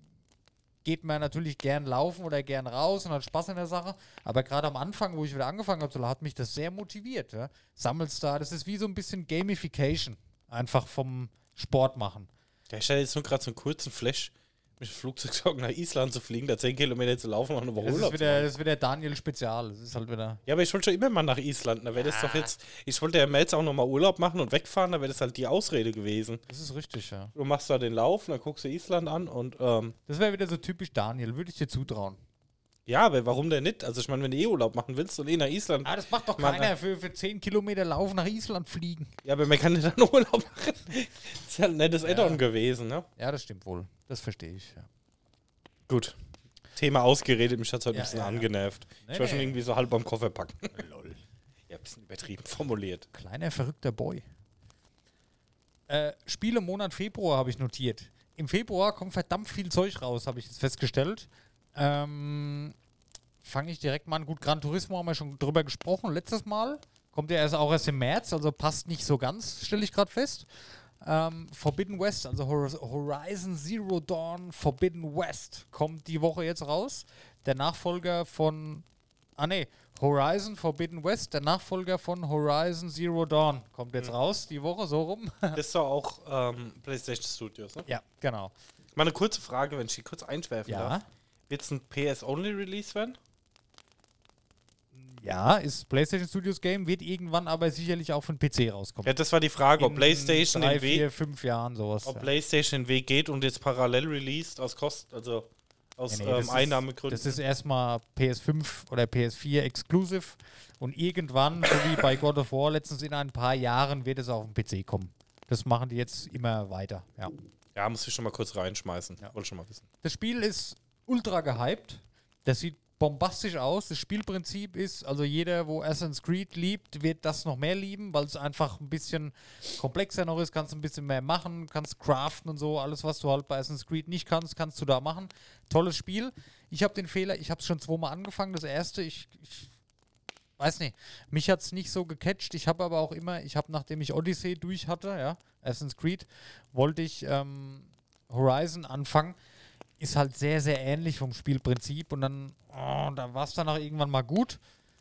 geht man natürlich gern laufen oder gern raus und hat Spaß an der Sache. Aber gerade am Anfang, wo ich wieder angefangen habe, hat mich das sehr motiviert. Ja? Sammelst da, das ist wie so ein bisschen Gamification. Einfach vom Sport machen. Ja, ich hatte jetzt nur gerade so einen kurzen Flash, mit dem Flugzeug nach Island zu fliegen, da zehn Kilometer zu laufen und eine Woche Das ist, Urlaub zu wieder, machen. das ist wieder Daniel Spezial. Das ist halt wieder. Ja, aber ich wollte schon immer mal nach Island. Da wäre das doch jetzt. Ich wollte ja jetzt auch nochmal Urlaub machen und wegfahren, da wäre das halt die Ausrede gewesen. Das ist richtig, ja. Du machst da den Lauf, dann guckst du Island an und ähm, Das wäre wieder so typisch Daniel, würde ich dir zutrauen. ja, aber warum denn nicht? Also ich meine, wenn du eh Urlaub machen willst und eh nach Island. Ah, das macht doch Man- keiner für, für zehn Kilometer Lauf nach Island fliegen. Ja, aber man kann ja dann Urlaub machen. Das ist halt ein nettes Add-on gewesen, ne? Ja, das stimmt wohl. Das verstehe ich, ja. Gut. Thema ausgeredet, mich hat es heute Ja, ein bisschen ja, ja. angenervt. Nee, ich war schon nee. irgendwie so halb beim Koffer packen. Lol. Ja, ein bisschen übertrieben formuliert. Kleiner, verrückter Boy. Äh, Spiele im Monat Februar habe ich notiert. Im Februar kommt verdammt viel Zeug raus, habe ich jetzt festgestellt. Ähm, Fange ich direkt mal an. Gut, Gran Turismo haben wir schon drüber gesprochen letztes Mal. Kommt ja erst auch erst im März, also passt nicht so ganz, stelle ich gerade fest. Ähm, Forbidden West, also Horizon Zero Dawn Forbidden West, kommt die Woche jetzt raus. Der Nachfolger von, ah ne, Horizon Forbidden West, der Nachfolger von Horizon Zero Dawn, kommt jetzt mhm. raus, die Woche, so rum. Das ist doch auch ähm, PlayStation Studios, ne? Ja, genau. Mal eine kurze Frage, wenn ich die kurz einschwerfen ja. darf. Wird es ein P S-Only-Release werden? Ja, ist PlayStation Studios Game, wird irgendwann aber sicherlich auch für den P C rauskommen. Ja, das war die Frage, ob in PlayStation drei, den Weg, vier, fünf Jahren sowas. ob ja. PlayStation den Weg geht und jetzt parallel released aus Kosten, also aus nee, nee, ähm, Einnahmegründen. Das ist erstmal P S fünf oder P S vier exclusive und irgendwann, so wie bei God of War letztens in ein paar Jahren, wird es auch auf den P C kommen. Das machen die jetzt immer weiter, ja. Ja, muss ich schon mal kurz reinschmeißen. Ja. Wollte schon mal wissen. Das Spiel ist ultra gehypt. Das sieht bombastisch aus. Das Spielprinzip ist, also jeder, wo Assassin's Creed liebt, wird das noch mehr lieben, weil es einfach ein bisschen komplexer noch ist, kannst ein bisschen mehr machen, kannst craften und so, alles, was du halt bei Assassin's Creed nicht kannst, kannst du da machen. Tolles Spiel. Ich habe den Fehler, ich habe es schon zweimal angefangen, das erste, ich, ich weiß nicht, mich hat es nicht so gecatcht, ich habe aber auch immer, ich habe, nachdem ich Odyssey durch hatte, ja, Assassin's Creed, wollte ich ähm, Horizon anfangen. Ist halt sehr, sehr ähnlich vom Spielprinzip und dann, oh, da war es dann auch irgendwann mal gut.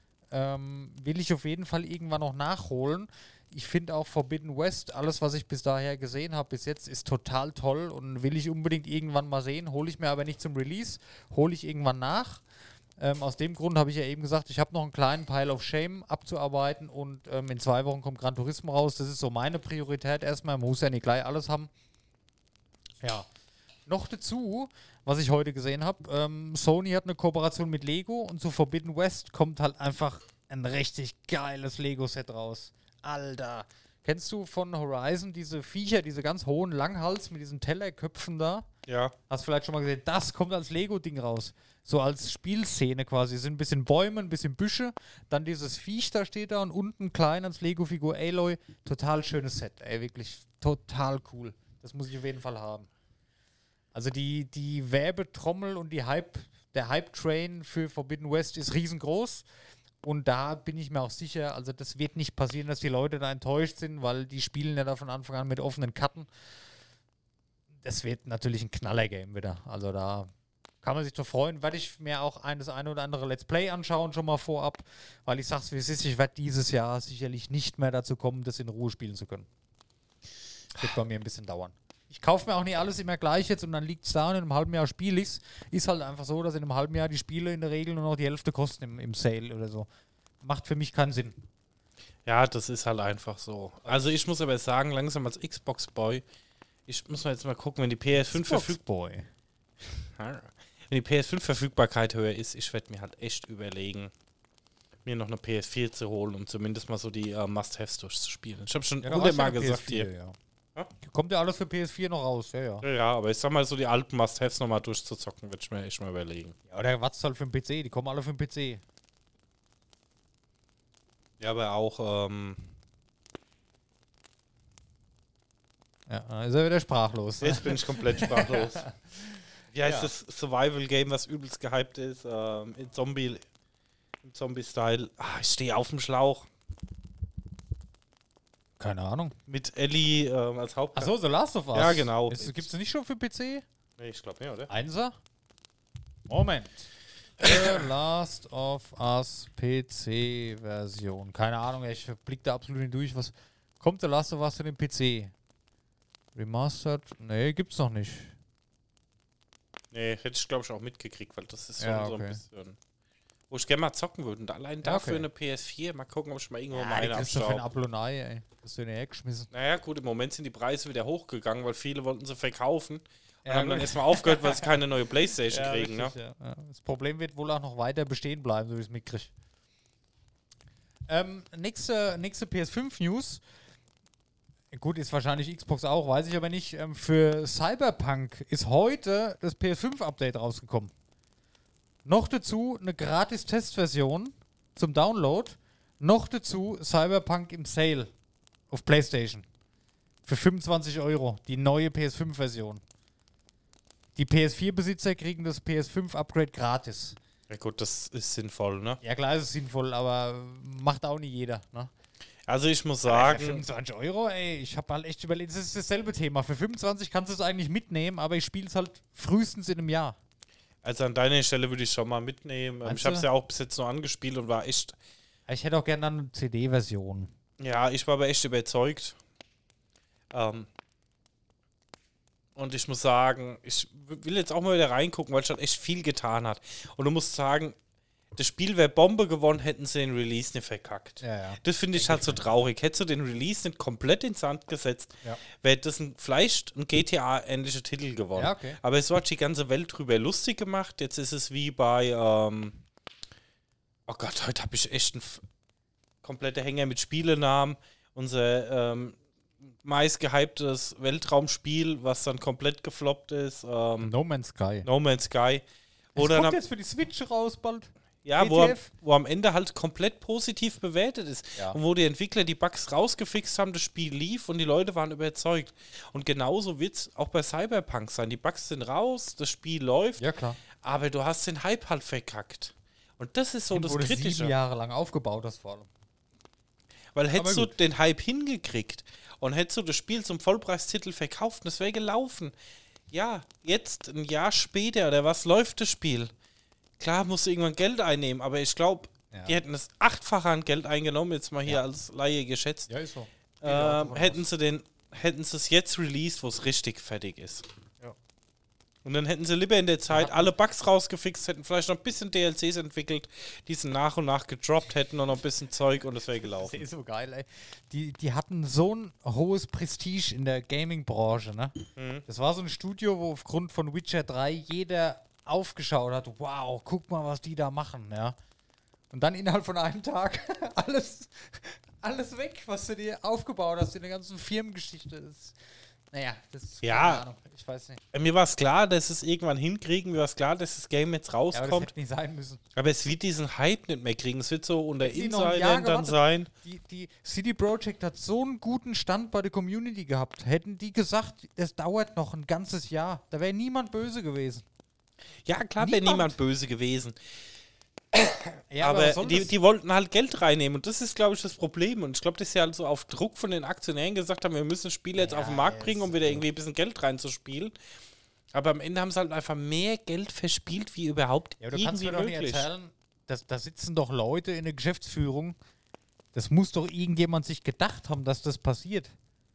Ähm, will ich auf jeden Fall irgendwann noch nachholen. Ich finde auch Forbidden West, alles, was ich bis daher gesehen habe, bis jetzt, ist total toll und will ich unbedingt irgendwann mal sehen. Hole ich mir aber nicht zum Release, hole ich irgendwann nach. Ähm, aus dem Grund habe ich ja eben gesagt, ich habe noch einen kleinen Pile of Shame abzuarbeiten und ähm, in zwei Wochen kommt Gran Turismo raus. Das ist so meine Priorität erstmal. Man muss ja nicht gleich alles haben. Ja. Noch dazu, was ich heute gesehen habe, ähm, Sony hat eine Kooperation mit Lego und zu Forbidden West kommt halt einfach ein richtig geiles Lego-Set raus. Alter. Kennst du von Horizon diese Viecher, diese ganz hohen Langhals mit diesen Tellerköpfen da? Ja. Hast du vielleicht schon mal gesehen? Das kommt als Lego-Ding raus. So als Spielszene quasi. Es sind ein bisschen Bäume, ein bisschen Büsche. Dann dieses Viech da steht da und unten klein als Lego-Figur Aloy. Total schönes Set. Ey, wirklich total cool. Das muss ich auf jeden Fall haben. Also die, die Werbetrommel und die Hype, der Hype-Train für Forbidden West ist riesengroß. Und da bin ich mir auch sicher, also das wird nicht passieren, dass die Leute da enttäuscht sind, weil die spielen ja da von Anfang an mit offenen Karten. Das wird natürlich ein Knaller-Game wieder. Also da kann man sich doch freuen. Werde ich mir auch ein, das eine oder andere Let's Play anschauen, schon mal vorab, weil ich sag's wie es ist, ich werde dieses Jahr sicherlich nicht mehr dazu kommen, das in Ruhe spielen zu können. Das wird bei mir ein bisschen dauern. Ich kaufe mir auch nicht alles immer gleich jetzt und dann liegt es da und in einem halben Jahr spiele ich es. Ist halt einfach so, dass in einem halben Jahr die Spiele in der Regel nur noch die Hälfte kosten im, im Sale oder so. Macht für mich keinen Sinn. Ja, das ist halt einfach so. Also ich muss aber sagen, langsam als Xbox-Boy, ich muss mal jetzt mal gucken, wenn die P S fünf verfügbar wenn die P S fünf Verfügbarkeit höher ist, ich werde mir halt echt überlegen, mir noch eine P S vier zu holen, um zumindest mal so die uh, Must-Haves durchzuspielen. Ich habe schon ja, hundertmal ja gesagt P S vier, hier. Ja. Ja? Kommt ja alles für P S vier noch raus, ja, ja. Ja, ja, aber ich sag mal, so die alten Must-Haves nochmal durchzuzocken, würde ich mir echt mal überlegen. Ja, oder was halt für den P C? Die kommen alle für den P C. Ja, aber auch, ähm... Ja, dann ist er wieder sprachlos. Jetzt bin ich komplett sprachlos. Wie heißt Ja. das Survival-Game, was übelst gehypt ist? Ähm, in Zombie... Im Zombie-Style. Ah, ich stehe auf dem Schlauch. Keine Ahnung. Mit Ellie ähm, als Hauptcharakter. Achso, The Last of Us. Ja, genau. Gibt es nicht schon für P C? Nee, ich glaube nicht, oder? Einser? Moment. The Last of Us P C-Version. Keine Ahnung, ich blick da absolut nicht durch. Was kommt The Last of Us für den P C? Remastered? Nee, gibt's noch nicht. Nee, hätte ich glaube ich auch mitgekriegt, weil das ist schon Ja, so ein okay. bisschen... Wo ich gerne mal zocken würde. Und allein Ja, dafür okay. eine P S vier, mal gucken, ob ich mal irgendwo Ja, mal die eine kriegst du für ein abstaub. Apfel und Ei, ey. Hast du in die Ecke geschmissen. Naja, gut, im Moment sind die Preise wieder hochgegangen, weil viele wollten sie verkaufen. Und Ja, haben dann gut. erstmal aufgehört, weil sie keine neue Playstation kriegen. Ne? richtig, ja. Ja. Das Problem wird wohl auch noch weiter bestehen bleiben, so wie ich es mitkriege. Ähm, nächste, nächste P S fünf News. Gut, ist wahrscheinlich Xbox auch, weiß ich aber nicht. Ähm, für Cyberpunk ist heute das P S fünf Update rausgekommen. Noch dazu eine gratis Testversion zum Download. Noch dazu Cyberpunk im Sale auf PlayStation. Für fünfundzwanzig Euro. Die neue P S fünf Version. Die P S vier Besitzer kriegen das P S fünf Upgrade gratis. Ja gut, das ist sinnvoll, ne? Ja klar, ist es sinnvoll, aber macht auch nicht jeder, ne? Also ich muss Aber sagen, für fünfundzwanzig Euro, ey, ich habe halt echt überlegt, das ist dasselbe Thema. Für fünfundzwanzig kannst du es eigentlich mitnehmen, aber ich spiele es halt frühestens in einem Jahr. also an deiner Stelle würde ich schon mal mitnehmen. Meinst ich habe es du? ja auch bis jetzt noch angespielt und war echt, Ich hätte auch gerne eine C D-Version. ja, ich war aber echt überzeugt. Ähm, und ich muss sagen, ich w- will jetzt auch mal wieder reingucken, weil es schon echt viel getan hat. Und du musst sagen, das Spiel wäre Bombe gewonnen, hätten sie den Release nicht verkackt. Ja, ja. Das finde ich halt so traurig. Hättest du den Release nicht komplett ins Sand gesetzt, Ja. wäre das ein, vielleicht ein G T A-ähnlicher Titel geworden. Ja, okay. Aber es hat die ganze Welt drüber lustig gemacht. Jetzt ist es wie bei, ähm oh Gott, heute habe ich echt einen f- kompletten Hänger mit Spielenamen. Unser ähm, meist gehyptes Weltraumspiel, was dann komplett gefloppt ist. Ähm, No Man's Sky. No Man's Sky. Wo Es dann kommt am, jetzt für die Switch raus bald. ja, wo, am- G T F? wo am Ende halt komplett positiv bewertet ist. Ja. Und wo die Entwickler die Bugs rausgefixt haben, das Spiel lief und die Leute waren überzeugt. Und genauso wird es auch bei Cyberpunk sein. Die Bugs sind raus, das Spiel läuft, Ja, klar. aber du hast den Hype halt verkackt. Und das ist so das Wo du Kritische. sieben Jahre lang aufgebaut hast vor allem. Weil hättest du gut. den Hype hingekriegt und hättest du das Spiel zum Vollpreistitel verkauft, das wäre gelaufen. Ja, jetzt, ein Jahr später oder was, läuft das Spiel. Klar, musst du irgendwann Geld einnehmen, aber ich glaube, Ja. die hätten das achtfache an Geld eingenommen, jetzt mal hier Ja. als Laie geschätzt. Ja, ist so. ähm, hätten sie den, hätten sie es jetzt released, wo es richtig fertig ist. Ja. Und dann hätten sie lieber in der Zeit Ja. alle Bugs rausgefixt, hätten vielleicht noch ein bisschen D L Cs entwickelt, die sie nach und nach gedroppt hätten und noch ein bisschen Zeug und es wäre Das gelaufen. ist so geil, ey. Die, die hatten so ein hohes Prestige in der Gaming-Branche, ne? Mhm. Das war so ein Studio, wo aufgrund von Witcher drei jeder aufgeschaut hat. Wow, guck mal, was die da machen, ja. Und dann innerhalb von einem Tag alles, alles weg, was du dir aufgebaut hast in der ganzen Firmengeschichte. Das, naja, das ist Ja. keine Ahnung. Ich weiß nicht. Äh, Mir war es klar, dass es irgendwann hinkriegen, mir war es klar, dass das Game jetzt Ja, aber das rauskommt, hätte nicht sein müssen. aber es wird diesen Hype nicht mehr kriegen. Es wird so unter Hätten die noch ein Jahr Insidern dann gewartet? sein. Die, die C D Projekt hat so einen guten Stand bei der Community gehabt. Hätten die gesagt, es dauert noch ein ganzes Jahr, da wäre niemand böse gewesen. Ja, klar wäre Niemand. niemand böse gewesen. Ja, aber was soll die, das? die wollten halt Geld reinnehmen und das ist, glaube ich, das Problem. Und ich glaube, dass sie halt so auf Druck von den Aktionären gesagt haben, wir müssen das Spiel jetzt Ja, auf den Markt es- bringen, um wieder irgendwie ein bisschen Geld reinzuspielen. Aber am Ende haben sie halt einfach mehr Geld verspielt, wie überhaupt Ja, aber du kannst irgendwie mir doch nicht möglich. erzählen, dass, da sitzen doch Leute in der Geschäftsführung. Das muss doch irgendjemand sich gedacht haben, dass das passiert.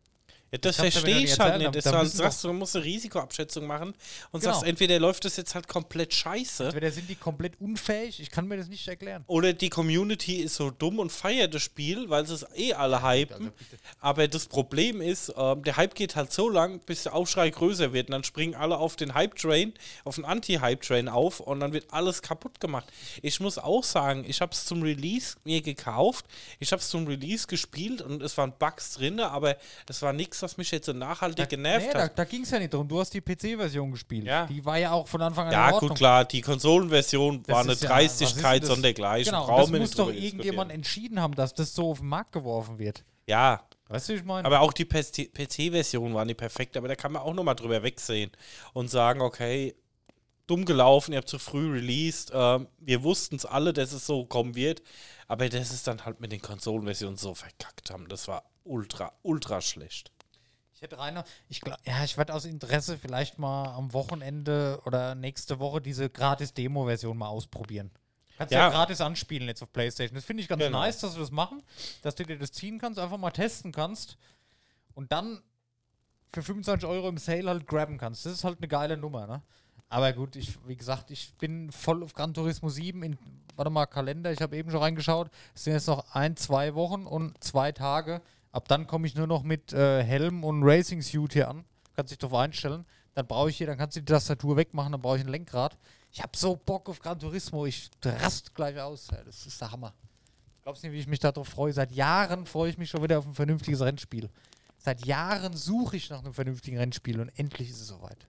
Ja, das Das kannst du mir verstehe doch ich nicht halt erzählen, nicht. da- Dass da du halt müssen sagst, du musst eine Risikoabschätzung machen und Genau. sagst, entweder läuft das jetzt halt komplett scheiße Entweder sind die komplett unfähig, ich kann mir das nicht erklären. oder die Community ist so dumm und feiert das Spiel, weil sie es eh alle hypen. Also bitte. Aber das Problem ist, ähm, der Hype geht halt so lang, bis der Aufschrei größer wird. Und dann springen alle auf den Hype-Train, auf den Anti-Hype-Train auf und dann wird alles kaputt gemacht. Ich muss auch sagen, ich habe es zum Release mir gekauft, ich habe es zum Release gespielt und es waren Bugs drin, aber es war nichts, was mich jetzt so nachhaltig genervt nee, da, hat. da ging es ja nicht darum. Du hast die P C-Version gespielt. Ja. Die war ja auch von Anfang an Ja, in Ordnung. gut, klar, die Konsolenversion Das war eine ist ja- was ist Dreistigkeit denn das? sondergleichen. Genau, Brauchen das wir muss nicht doch drüber irgendjemand diskutieren. entschieden haben, dass das so auf den Markt geworfen wird. Ja, Weißt du, wie ich meine? aber auch die P C-Version war nicht perfekt, aber da kann man auch nochmal drüber wegsehen und sagen, okay, dumm gelaufen, ihr habt zu früh released, ähm, wir wussten es alle, dass es so kommen wird, aber das ist dann halt mit den Konsolenversionen so verkackt haben, das war ultra, ultra schlecht. Ich hätte Rainer, ich glaub, ja, ich werde aus Interesse vielleicht mal am Wochenende oder nächste Woche diese Gratis-Demo-Version mal ausprobieren. Kannst ja. Ja. ja gratis anspielen jetzt auf PlayStation. Das finde ich ganz Genau. nice, dass du das machen, dass du dir das ziehen kannst, einfach mal testen kannst und dann für fünfundzwanzig Euro im Sale halt grabben kannst. Das ist halt eine geile Nummer, ne? Aber gut, ich, wie gesagt, ich bin voll auf Gran Turismo sieben in, warte mal, Kalender, ich habe eben schon reingeschaut. Es sind jetzt noch ein, zwei Wochen und zwei Tage. Ab dann komme ich nur noch mit äh, Helm und Racing Suit hier an. Kannst dich drauf einstellen. Dann brauche ich hier, dann kannst du die Tastatur wegmachen, dann brauche ich ein Lenkrad. Ich habe so Bock auf Gran Turismo, ich rast gleich aus. Ja, das ist der Hammer. Glaubst nicht, wie ich mich darauf freue? Seit Jahren freue ich mich schon wieder auf ein vernünftiges Rennspiel. Seit Jahren suche ich nach einem vernünftigen Rennspiel und endlich ist es soweit.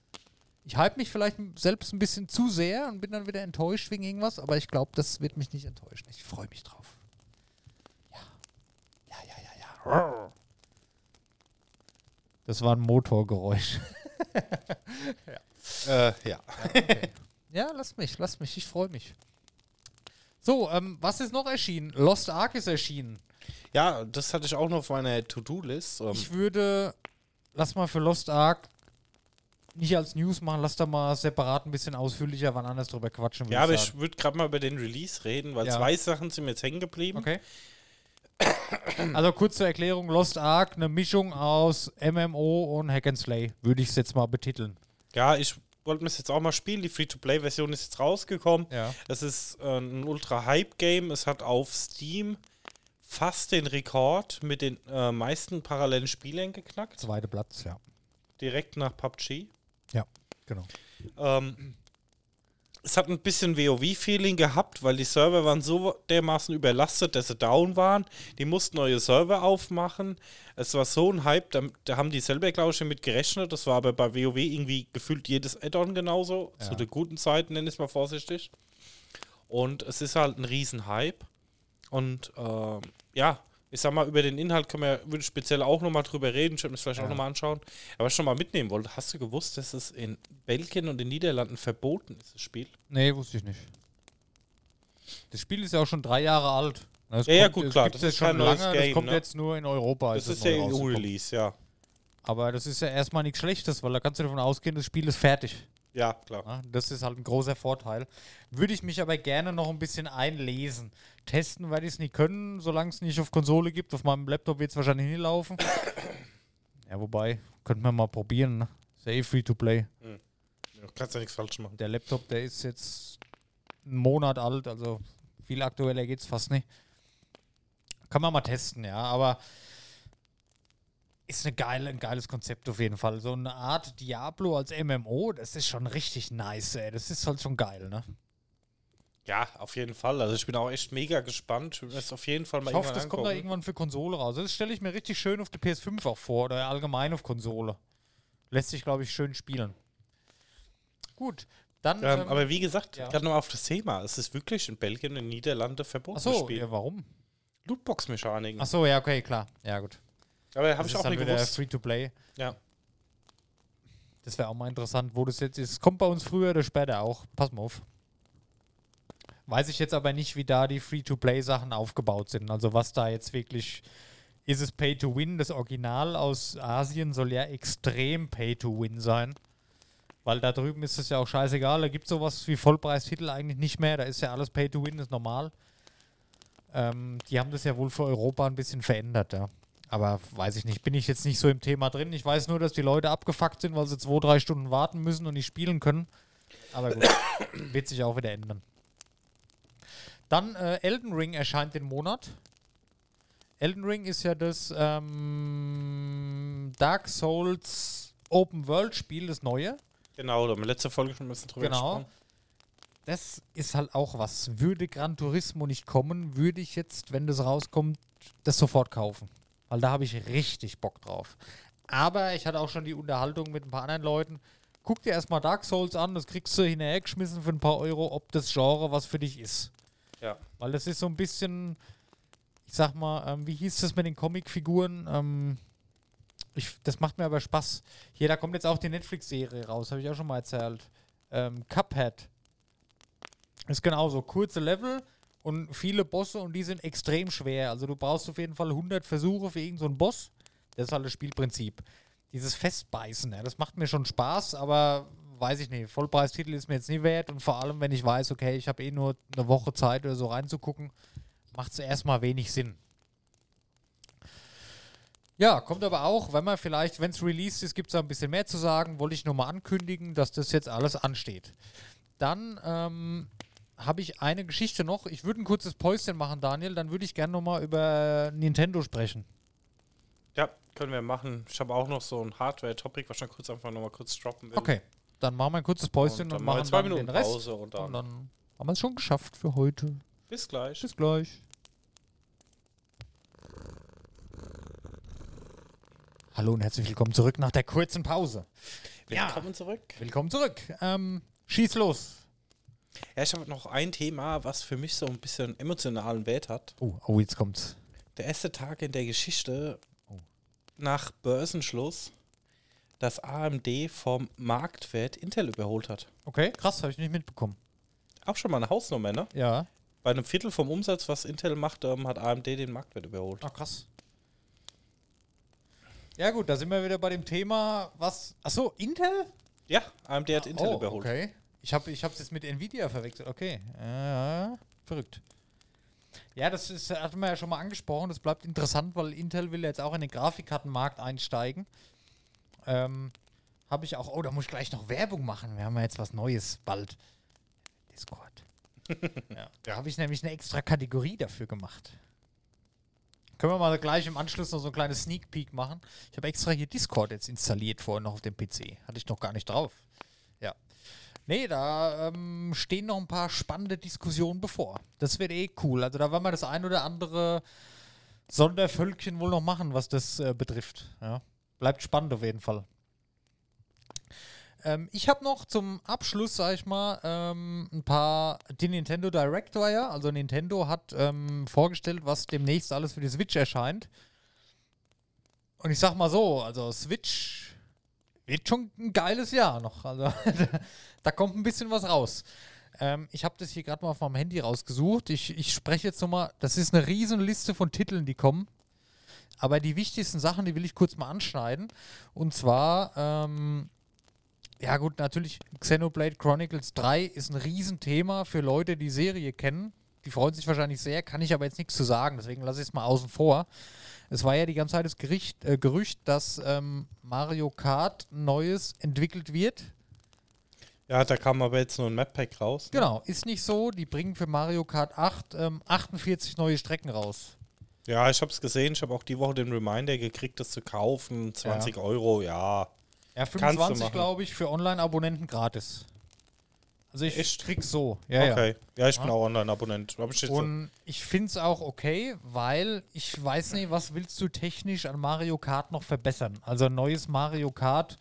Ich hype mich vielleicht selbst ein bisschen zu sehr und bin dann wieder enttäuscht wegen irgendwas, aber ich glaube, das wird mich nicht enttäuschen. Ich freue mich drauf. Ja. Ja, ja, ja, ja. Das war ein Motorgeräusch. Äh, ja. Okay. Ja, lass mich, lass mich, ich freue mich. So, ähm, was ist noch erschienen? Lost Ark ist erschienen. Ja, das hatte ich auch noch auf meiner To-Do-List. Ähm, Ich würde, lass mal für Lost Ark nicht als News machen, lass da mal separat ein bisschen ausführlicher wann anders drüber quatschen. würd ja, aber sagen. ich würde gerade mal über den Release reden, weil Ja. zwei Sachen sind mir jetzt hängen geblieben. Okay. Also kurz zur Erklärung, Lost Ark, eine Mischung aus M M O und Hack and Slay, würde ich es jetzt mal betiteln. Ja, ich wollte mir es jetzt auch mal spielen. Die Free-to-Play-Version ist jetzt rausgekommen. Ja. Es ist äh, ein Ultra-Hype-Game. Es hat auf Steam fast den Rekord mit den äh, meisten parallelen Spielern geknackt. Zweiter Platz, ja. Direkt nach P U B G. Ja, genau. Ähm, es hat ein bisschen WoW-Feeling gehabt, weil die Server waren so dermaßen überlastet, dass sie down waren. Die mussten neue Server aufmachen. Es war so ein Hype, da, da haben die selber, glaube ich, mit gerechnet. Das war aber bei WoW irgendwie gefühlt jedes Add-on genauso. Ja. Zu den guten Zeiten, nenne ich es mal vorsichtig. Und es ist halt ein riesen Hype. Und ähm, ja, ich sag mal, über den Inhalt können wir, würde ich speziell auch nochmal drüber reden. Ich werde mir das vielleicht Ja. auch nochmal anschauen. Aber was ich schon mal mitnehmen wollte, hast du gewusst, dass es in Belgien und den Niederlanden verboten ist, das Spiel? Nee, wusste ich nicht. Das Spiel ist ja auch schon drei Jahre alt. Das Ja, ja, kommt- gut, das klar, gibt's das jetzt ist schon kein neues lange, das Game, kommt ne? jetzt nur in Europa. Das ist neu ja E rausgekommen. U-Release, ja. Aber das ist ja erstmal nichts Schlechtes, weil da kannst du davon ausgehen, das Spiel ist fertig. Ja, klar. Ja, das ist halt ein großer Vorteil. Würde ich mich aber gerne noch ein bisschen einlesen. Testen werde ich es nicht können, solange es nicht auf Konsole gibt. Auf meinem Laptop wird es wahrscheinlich nie laufen. Ja, wobei, könnten wir mal probieren. Ne? Ist ja eh free to play. Du kannst ja nichts falsch machen. Der Laptop, der ist jetzt einen Monat alt, also viel aktueller geht es fast nicht. Kann man mal testen, ja, aber ist eine geile, ein geiles Konzept auf jeden Fall. So eine Art Diablo als M M O, das ist schon richtig nice, ey. Das ist halt schon geil, ne? Ja, auf jeden Fall. Also ich bin auch echt mega gespannt. Ich will das auf jeden Fall mal Ich hoffe, irgendwann das kommt da angucken. irgendwann für Konsole raus. Das stelle ich mir richtig schön auf der P S fünf auch vor oder allgemein auf Konsole. Lässt sich, glaube ich, schön spielen. Gut, dann. Ähm, ähm, aber wie gesagt, ja. gerade noch auf das Thema. Es ist wirklich in Belgien und Niederlande verboten, das achso, Spiel. ja, warum? Lootbox-Mechaniken. Achso, ja, okay, klar. Ja, gut. Aber habe Das ich ist auch dann nicht wieder gewusst. Free-to-Play. Ja. Das wäre auch mal interessant, wo das jetzt ist. Es kommt bei uns früher oder später auch. Pass mal auf. Weiß ich jetzt aber nicht, wie da die Free-to-Play-Sachen aufgebaut sind. Also was da jetzt wirklich... Ist es Pay-to-Win? Das Original aus Asien soll ja extrem Pay-to-Win sein. Weil da drüben ist es ja auch scheißegal. Da gibt es sowas wie Vollpreistitel eigentlich nicht mehr. Da ist ja alles Pay-to-Win, ist normal. Ähm, die haben das ja wohl für Europa ein bisschen verändert, ja. Aber weiß ich nicht, bin ich jetzt nicht so im Thema drin. Ich weiß nur, dass die Leute abgefuckt sind, weil sie zwei, drei Stunden warten müssen und nicht spielen können. Aber gut, wird sich auch wieder ändern. Dann äh, Elden Ring erscheint den Monat. Elden Ring ist ja das ähm, Dark Souls Open World Spiel, das neue. Genau, da haben wir letzte Folge schon ein bisschen drüber Genau. gesprochen. Das ist halt auch was. Würde Gran Turismo nicht kommen, würde ich jetzt, wenn das rauskommt, das sofort kaufen. Weil da habe ich richtig Bock drauf. Aber ich hatte auch schon die Unterhaltung mit ein paar anderen Leuten. Guck dir erstmal Dark Souls an, das kriegst du hinterhergeschmissen für ein paar Euro, ob das Genre was für dich ist. Ja. Weil das ist so ein bisschen, ich sag mal, ähm, wie hieß das mit den Comicfiguren? Ähm, ich, das macht mir aber Spaß. Hier, da kommt jetzt auch die Netflix-Serie raus, habe ich auch schon mal erzählt. Ähm, Cuphead. Ist genauso, kurze Level und viele Bosse und die sind extrem schwer. Also du brauchst auf jeden Fall hundert Versuche für irgendeinen so einen Boss. Das ist halt das Spielprinzip. Dieses Festbeißen, ja, das macht mir schon Spaß, aber weiß ich nicht, Vollpreistitel ist mir jetzt nie wert und vor allem, wenn ich weiß, okay, ich habe eh nur eine Woche Zeit oder so reinzugucken, macht es erstmal wenig Sinn. Ja, kommt aber auch, wenn man vielleicht, wenn es released ist, gibt es da ein bisschen mehr zu sagen, wollte ich nur mal ankündigen, dass das jetzt alles ansteht. Dann ähm, habe ich eine Geschichte noch. Ich würde ein kurzes Päuschen machen, Daniel. Dann würde ich gerne nochmal über Nintendo sprechen. Ja, können wir machen. Ich habe auch noch so ein Hardware-Topic, was ich kurz einfach nochmal kurz droppen will. Okay, dann machen wir ein kurzes Päuschen Und und, dann machen wir machen zwei dann Minuten den Rest. Pause und dann, Und dann haben wir es schon geschafft für heute. bis gleich. Bis gleich. Hallo und herzlich willkommen zurück nach der kurzen Pause. Willkommen zurück. Willkommen zurück. Ähm, schieß los. Ja, ich habe noch ein Thema, was für mich so ein bisschen emotionalen Wert hat. Oh, oh, jetzt kommt's. Der erste Tag in der Geschichte Oh. nach Börsenschluss dass A M D vom Marktwert Intel überholt hat. Okay, krass, habe ich nicht mitbekommen. Auch schon mal eine Hausnummer, ne? Ja. Bei einem Viertel vom Umsatz, was Intel macht, ähm, hat A M D den Marktwert überholt. Ach, krass. Ja gut, da sind wir wieder bei dem Thema, was... Achso, Intel? Ja, A M D hat Intel oh, überholt. Okay. Ich habe es jetzt mit Nvidia verwechselt. Okay. Ja, verrückt. Ja, das ist, hatten wir ja schon mal angesprochen. Das bleibt interessant, weil Intel will jetzt auch in den Grafikkartenmarkt einsteigen. Ähm, habe ich auch... Oh, da muss ich gleich noch Werbung machen. Wir haben ja jetzt was Neues bald. Discord. Ja, da habe ich nämlich eine extra Kategorie dafür gemacht. Können wir mal gleich im Anschluss noch so ein kleines Sneak Peek machen. Ich habe extra hier Discord jetzt installiert vorher noch auf dem P C. Hatte ich noch gar nicht drauf. Ja. Nee, da ähm, stehen noch ein paar spannende Diskussionen bevor. Das wird eh cool. Also da werden wir das ein oder andere Sondervölkchen wohl noch machen, was das äh, betrifft. Ja. Bleibt spannend auf jeden Fall. Ähm, ich habe noch zum Abschluss, sag ich mal, ähm, ein paar, die Nintendo Direct war ja, also Nintendo hat ähm, vorgestellt, was demnächst alles für die Switch erscheint. Und ich sag mal so, also Switch wird schon ein geiles Jahr noch, also da kommt ein bisschen was raus. Ähm, ich habe das hier gerade mal auf meinem Handy rausgesucht, ich, ich spreche jetzt nochmal, das ist eine riesen Liste von Titeln, die kommen. Aber die wichtigsten Sachen, die will ich kurz mal anschneiden. Und zwar, ähm, ja gut, natürlich Xenoblade Chronicles drei ist ein Riesenthema für Leute, die die Serie kennen. Die freuen sich wahrscheinlich sehr, kann ich aber jetzt nichts zu sagen, deswegen lasse ich es mal außen vor. Es war ja die ganze Zeit das Gericht, äh, Gerücht, dass ähm, Mario Kart Neues entwickelt wird. Ja, da kam aber jetzt nur ein Map-Pack raus. Ne? Genau, ist nicht so. Die bringen für Mario Kart acht ähm, achtundvierzig neue Strecken raus. Ja, ich habe es gesehen. Ich habe auch die Woche den Reminder gekriegt, das zu kaufen. zwanzig Ja. Euro, ja. Ja, Kannst du fünfundzwanzig machen. glaube ich für Online-Abonnenten gratis. Also ich Echt? krieg's so. Ja, ja. Okay. Ja, ich bin Ja. auch Online-Abonnent. Hab ich jetzt so. Und ich finde es auch okay, weil ich weiß nicht, was willst du technisch an Mario Kart noch verbessern? Also ein neues Mario Kart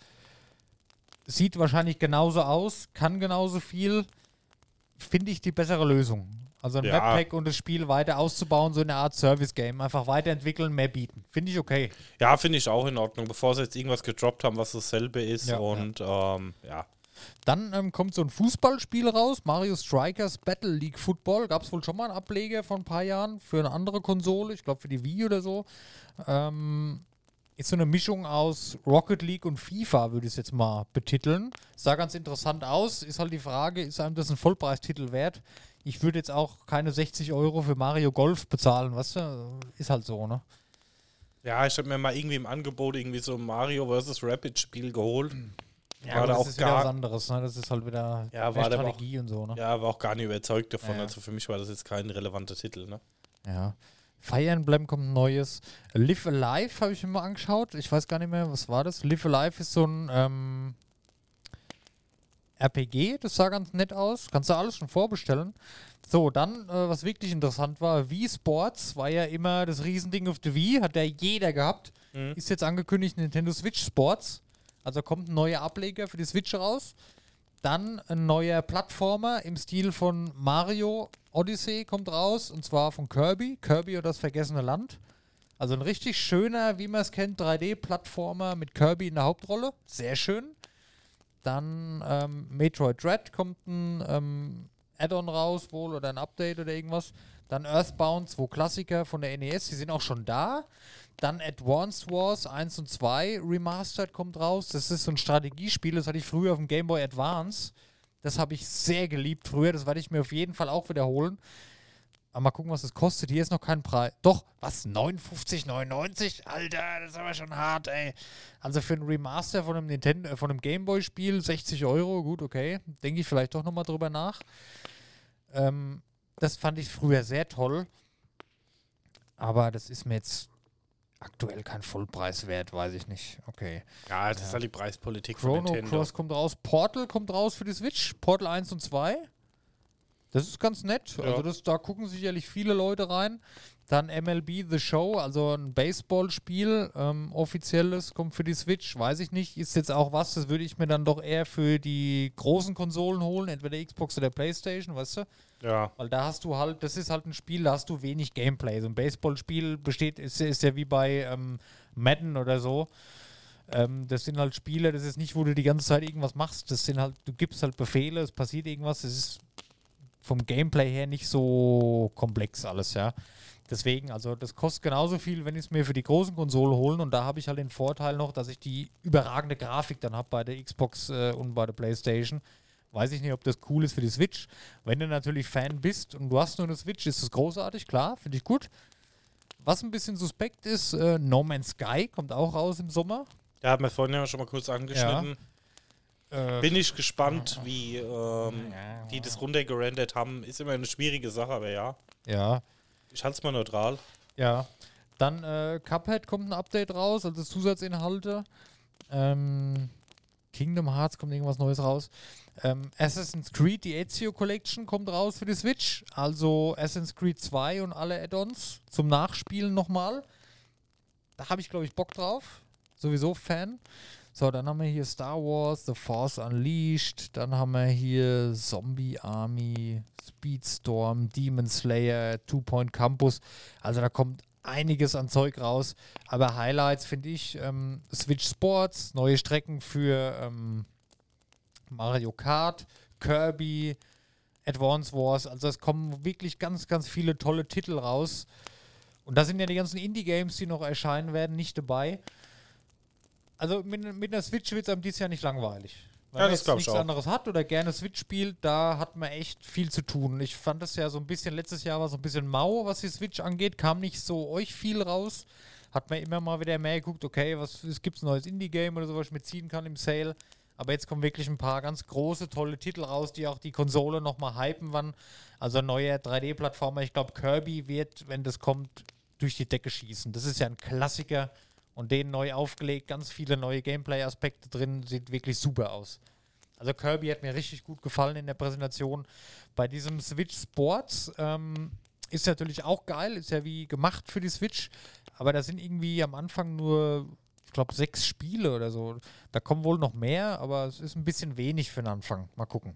sieht wahrscheinlich genauso aus, kann genauso viel, finde ich die bessere Lösung. Also ein Ja. Map-Pack und das Spiel weiter auszubauen, so eine Art Service-Game, einfach weiterentwickeln, mehr bieten. Finde ich okay. Ja, finde ich auch in Ordnung, bevor sie jetzt irgendwas gedroppt haben, was dasselbe ist. Ja, und ja. Ähm, ja. Dann ähm, kommt so ein Fußballspiel raus, Mario Strikers Battle League Football. Gab es wohl schon mal einen Ableger vor ein paar Jahren für eine andere Konsole, ich glaube für die Wii oder so. Ähm, ist so eine Mischung aus Rocket League und FIFA, würde ich es jetzt mal betiteln. Sah ganz interessant aus. Ist halt die Frage, ist einem das ein Vollpreistitel wert? Ich würde jetzt auch keine sechzig Euro für Mario Golf bezahlen, weißt du? Ist halt so, ne? Ja, ich habe mir mal irgendwie im Angebot irgendwie so ein Mario versus. Rapid Spiel geholt. Ja, War aber da das auch ist wieder gar- was anderes, ne? Das ist halt wieder Ja, mehr war da aber Strategie und so, ne? Ja, war auch gar nicht überzeugt davon. Ja. Also für mich war das jetzt kein relevanter Titel, ne? Ja. Fire Emblem kommt ein neues. Live Alive habe ich mir mal angeschaut. Ich weiß gar nicht mehr, was war das? Live Alive ist so ein ähm, R P G, das sah ganz nett aus. Kannst du alles schon vorbestellen. So, dann, äh, was wirklich interessant war, Wii Sports war ja immer das Riesending auf der Wii, hat ja jeder gehabt. Mhm. Ist jetzt angekündigt Nintendo Switch Sports. Also kommt ein neuer Ableger für die Switch raus. Dann ein neuer Plattformer im Stil von Mario Odyssey kommt raus, und zwar von Kirby. Kirby und das vergessene Land. Also ein richtig schöner, wie man es kennt, drei D-Plattformer mit Kirby in der Hauptrolle. Sehr schön. Dann ähm, Metroid Dread kommt ein ähm, Add-on raus wohl oder ein Update oder irgendwas. Dann Earthbound, zwei Klassiker von der N E S, die sind auch schon da. Dann Advanced Wars eins und zwei Remastered kommt raus. Das ist so ein Strategiespiel, das hatte ich früher auf dem Game Boy Advance. Das habe ich sehr geliebt früher, das werde ich mir auf jeden Fall auch wiederholen. Aber mal gucken, was das kostet. Hier ist noch kein Preis. Doch, was? neunundfünfzig neunundneunzig? Alter, das ist aber schon hart, ey. Also für ein Remaster von einem Nintendo, äh, von einem Gameboy-Spiel sechzig Euro, gut, okay. Denke ich vielleicht doch nochmal drüber nach. Ähm, das fand ich früher sehr toll. Aber das ist mir jetzt aktuell kein Vollpreis wert, weiß ich nicht. Okay. Ja, das Ja. ist halt die Preispolitik von Chrono Nintendo. Cross kommt raus. Portal kommt raus für die Switch. Portal eins und zwei. Das ist ganz nett. Ja. Also das, da gucken sicherlich viele Leute rein. Dann M L B The Show, also ein Baseballspiel, ähm, offizielles, kommt für die Switch. Weiß ich nicht. Ist jetzt auch was, das würde ich mir dann doch eher für die großen Konsolen holen, entweder Xbox oder Playstation, weißt du? Ja. Weil da hast du halt, das ist halt ein Spiel, da hast du wenig Gameplay. So ein Baseballspiel besteht, ist, ist ja wie bei ähm, Madden oder so. Ähm, das sind halt Spiele, das ist nicht, wo du die ganze Zeit irgendwas machst. Das sind halt, du gibst halt Befehle, es passiert irgendwas. Das ist vom Gameplay her nicht so komplex alles, ja. Deswegen, also das kostet genauso viel, wenn ich es mir für die großen Konsolen holen. Und da habe ich halt den Vorteil noch, dass ich die überragende Grafik dann habe bei der Xbox äh, und bei der PlayStation. Weiß ich nicht, ob das cool ist für die Switch. Wenn du natürlich Fan bist und du hast nur eine Switch, ist das großartig, klar, finde ich gut. Was ein bisschen suspekt ist, äh, No Man's Sky kommt auch raus im Sommer. Ja, haben wir vorhin ja schon mal kurz angeschnitten. Ja. Äh, Bin ich gespannt, wie ähm, die das runtergerendert haben. Ist immer eine schwierige Sache, aber ja. Ja. Ich halte es mal neutral. Ja. Dann äh, Cuphead kommt ein Update raus, also Zusatzinhalte. Ähm, Kingdom Hearts kommt irgendwas Neues raus. Ähm, Assassin's Creed, die Ezio Collection kommt raus für die Switch. Also Assassin's Creed zwei und alle Add-ons zum Nachspielen nochmal. Da habe ich, glaube ich, Bock drauf. Sowieso Fan. So, dann haben wir hier Star Wars, The Force Unleashed. Dann haben wir hier Zombie Army, Speedstorm, Demon Slayer, Two Point Campus. Also da kommt einiges an Zeug raus. Aber Highlights finde ich ähm, Switch Sports, neue Strecken für ähm, Mario Kart, Kirby, Advance Wars. Also es kommen wirklich ganz, ganz viele tolle Titel raus. Und da sind ja die ganzen Indie-Games, die noch erscheinen werden, nicht dabei. Also mit, mit einer Switch wird es einem dieses Jahr nicht langweilig. Wenn Ja, man das jetzt glaub ich nichts auch. anderes hat oder gerne Switch spielt, da hat man echt viel zu tun. Ich fand das ja so ein bisschen, letztes Jahr war so ein bisschen mau, was die Switch angeht, kam nicht so euch viel raus. Hat man immer mal wieder mehr geguckt, okay, was es gibt ein neues Indie-Game oder so, was ich mir ziehen kann im Sale. Aber jetzt kommen wirklich ein paar ganz große, tolle Titel raus, die auch die Konsole nochmal hypen wann. Also ein neuer drei D-Plattformer, ich glaube Kirby wird, wenn das kommt, durch die Decke schießen. Das ist ja ein Klassiker und den neu aufgelegt, ganz viele neue Gameplay-Aspekte drin, sieht wirklich super aus. Also Kirby hat mir richtig gut gefallen in der Präsentation. Bei diesem Switch Sports ähm, ist natürlich auch geil, ist ja wie gemacht für die Switch, aber da sind irgendwie am Anfang nur, ich glaube, sechs Spiele oder so. Da kommen wohl noch mehr, aber es ist ein bisschen wenig für den Anfang. Mal gucken.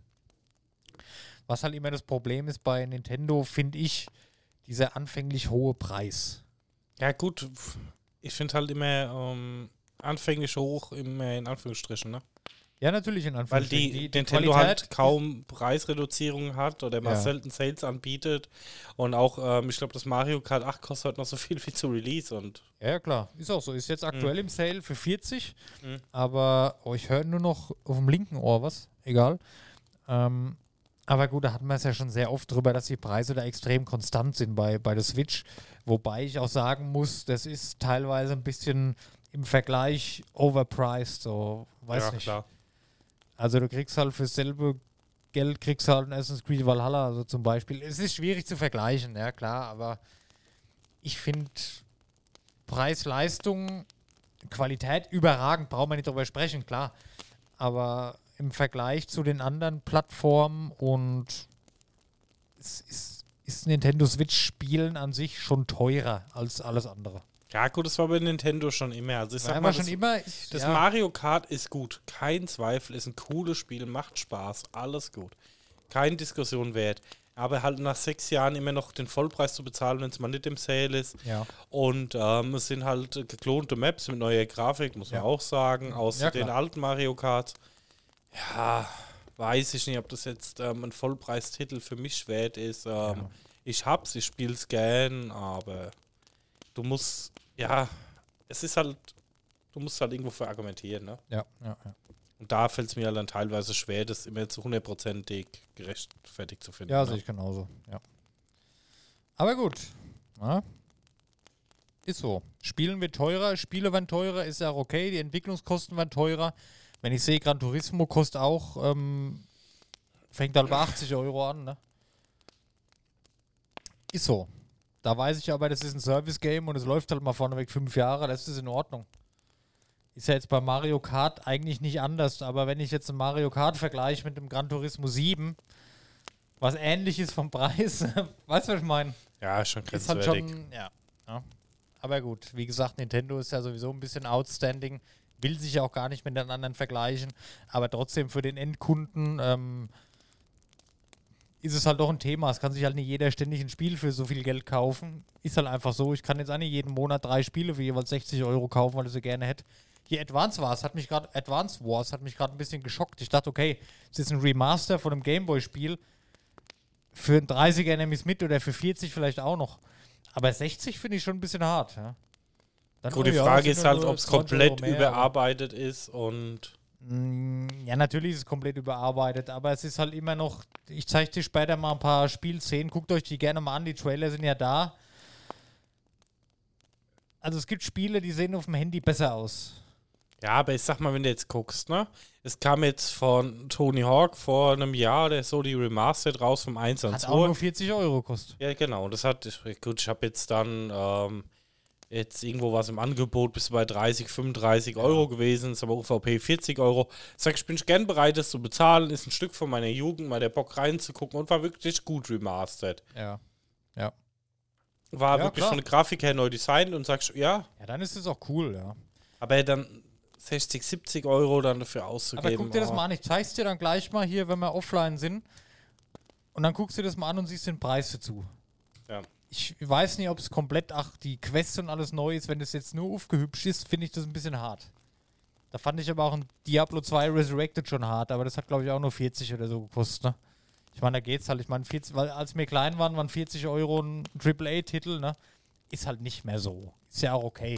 Was halt immer das Problem ist bei Nintendo, finde ich, dieser anfänglich hohe Preis. Ja, gut. Ich finde halt immer ähm, anfänglich hoch, immer in Anführungsstrichen, ne? Ja, natürlich in Weil Anführungsstrichen. die, die Nintendo halt kaum Preisreduzierungen hat oder mal Ja. selten Sales anbietet. Und auch, ähm, ich glaube, das Mario Kart acht kostet halt noch so viel wie zu Release. Und Ja, ja, klar. Ist auch so. Ist jetzt aktuell im Sale für vierzig. Mhm. Aber oh, ich höre nur noch auf dem linken Ohr was. Egal. Ähm, aber gut, da hatten wir es ja schon sehr oft drüber, dass die Preise da extrem konstant sind bei, bei der Switch. Wobei ich auch sagen muss, das ist teilweise ein bisschen im Vergleich overpriced. So, weiß ja, nicht. klar. Also du kriegst halt für dasselbe Geld kriegst du halt ein Assassin's Creed Valhalla, also zum Beispiel. Es ist schwierig zu vergleichen, ja klar, aber ich finde Preis-Leistung, Qualität überragend, brauchen wir nicht drüber sprechen, klar. Aber im Vergleich zu den anderen Plattformen und es ist, ist Nintendo Switch-Spielen an sich schon teurer als alles andere. Ja, gut, das war bei Nintendo schon immer. Also ich sag War mal, schon das, immer. Ich, das ja, Mario Kart ist gut. Kein Zweifel, ist ein cooles Spiel, macht Spaß, alles gut. Keine Diskussion wert. Aber halt nach sechs Jahren immer noch den Vollpreis zu bezahlen, wenn es mal nicht im Sale ist. ja. Und ähm, es sind halt äh, geklonte Maps mit neuer Grafik, muss man Ja. auch sagen, aus Ja, den klar. alten Mario Kart. Ja, weiß ich nicht, ob das jetzt ähm, ein Vollpreistitel für mich wert ist. Ähm, Ja. Ich hab's, ich spiel's gern, aber du musst, ja, es ist halt, du musst halt irgendwo für argumentieren, ne? Ja, ja, ja. Und da fällt es mir halt dann teilweise schwer, das immer zu hundertprozentig gerechtfertigt zu finden. Ja, ne? sehe ich genauso. Ja. Aber gut. Ja. Ist so. Spielen wird teurer, Spiele werden teurer, ist ja auch okay. Die Entwicklungskosten werden teurer. Wenn ich sehe, Gran Turismo kostet auch, ähm, fängt halt bei achtzig Euro an, ne? Ist so. Da weiß ich aber, das ist ein Service-Game und es läuft halt mal vorneweg fünf Jahre, das ist in Ordnung. Ist ja jetzt bei Mario Kart eigentlich nicht anders, aber wenn ich jetzt ein Mario Kart vergleiche mit dem Gran Turismo sieben, was ähnlich ist vom Preis, weißt du, was ich meine? Ja, schon Ist halt grenzwertig. schon, ja, ja. Aber gut, wie gesagt, Nintendo ist ja sowieso ein bisschen outstanding, will sich ja auch gar nicht mit den anderen vergleichen, aber trotzdem für den Endkunden ähm, ist es halt doch ein Thema. Es kann sich halt nicht jeder ständig ein Spiel für so viel Geld kaufen. Ist halt einfach so. Ich kann jetzt auch nicht jeden Monat drei Spiele für jeweils sechzig Euro kaufen, weil ich sie gerne hätte. Hier Advance Wars hat mich gerade Advance Wars hat mich gerade ein bisschen geschockt. Ich dachte, okay, es ist ein Remaster von einem Gameboy-Spiel für ein dreißiger nehme ich es mit oder für vierzig vielleicht auch noch. Aber sechzig finde ich schon ein bisschen hart. Ja. Dann, Gut, oh die ja, Frage sind ist nur halt, so ob es zwanzig komplett Euro mehr, überarbeitet ist und Mm, Ja, natürlich ist es komplett überarbeitet, aber es ist halt immer noch, ich zeige dir später mal ein paar Spielszenen, guckt euch die gerne mal an, die Trailer sind ja da. Also es gibt Spiele, die sehen auf dem Handy besser aus. ja, aber ich sag mal, wenn du jetzt guckst, ne? Es kam jetzt von Tony Hawk vor einem Jahr oder so die Remastered raus vom eins und Hat auch nur zwei. vierzig Euro gekostet. Ja, genau. Das hat, gut, ich habe jetzt dann ähm, jetzt irgendwo was im Angebot bis bei dreißig, fünfunddreißig Euro gewesen, ist aber U V P vierzig Euro. Sag ich, bin ich gern bereit, das zu bezahlen, ist ein Stück von meiner Jugend, mal der Bock reinzugucken und war wirklich gut remastered. Ja. Ja. War Ja, wirklich klar. von der Grafik her neu designt und sagst, ja, Ja, dann ist es auch cool, ja. aber dann sechzig, siebzig Euro dann dafür Aber auszugeben. guck dir das oh. mal an, ich zeig's dir dann gleich mal hier, wenn wir offline sind. Und dann guckst du dir das mal an und siehst den Preis dazu. Ja. Ich weiß nicht, ob es komplett, ach, die Quest und alles neu ist. Wenn das jetzt nur aufgehübscht ist, finde ich das ein bisschen hart. Da fand ich aber auch ein Diablo zwei Resurrected schon hart, aber das hat, glaube ich, auch nur vierzig oder so gekostet, ne? Ich meine, da geht's halt. Ich meine, vierzig, weil als wir klein waren, waren vierzig Euro ein Triple A-Titel, ne? Ist halt nicht mehr so. Ist ja auch okay.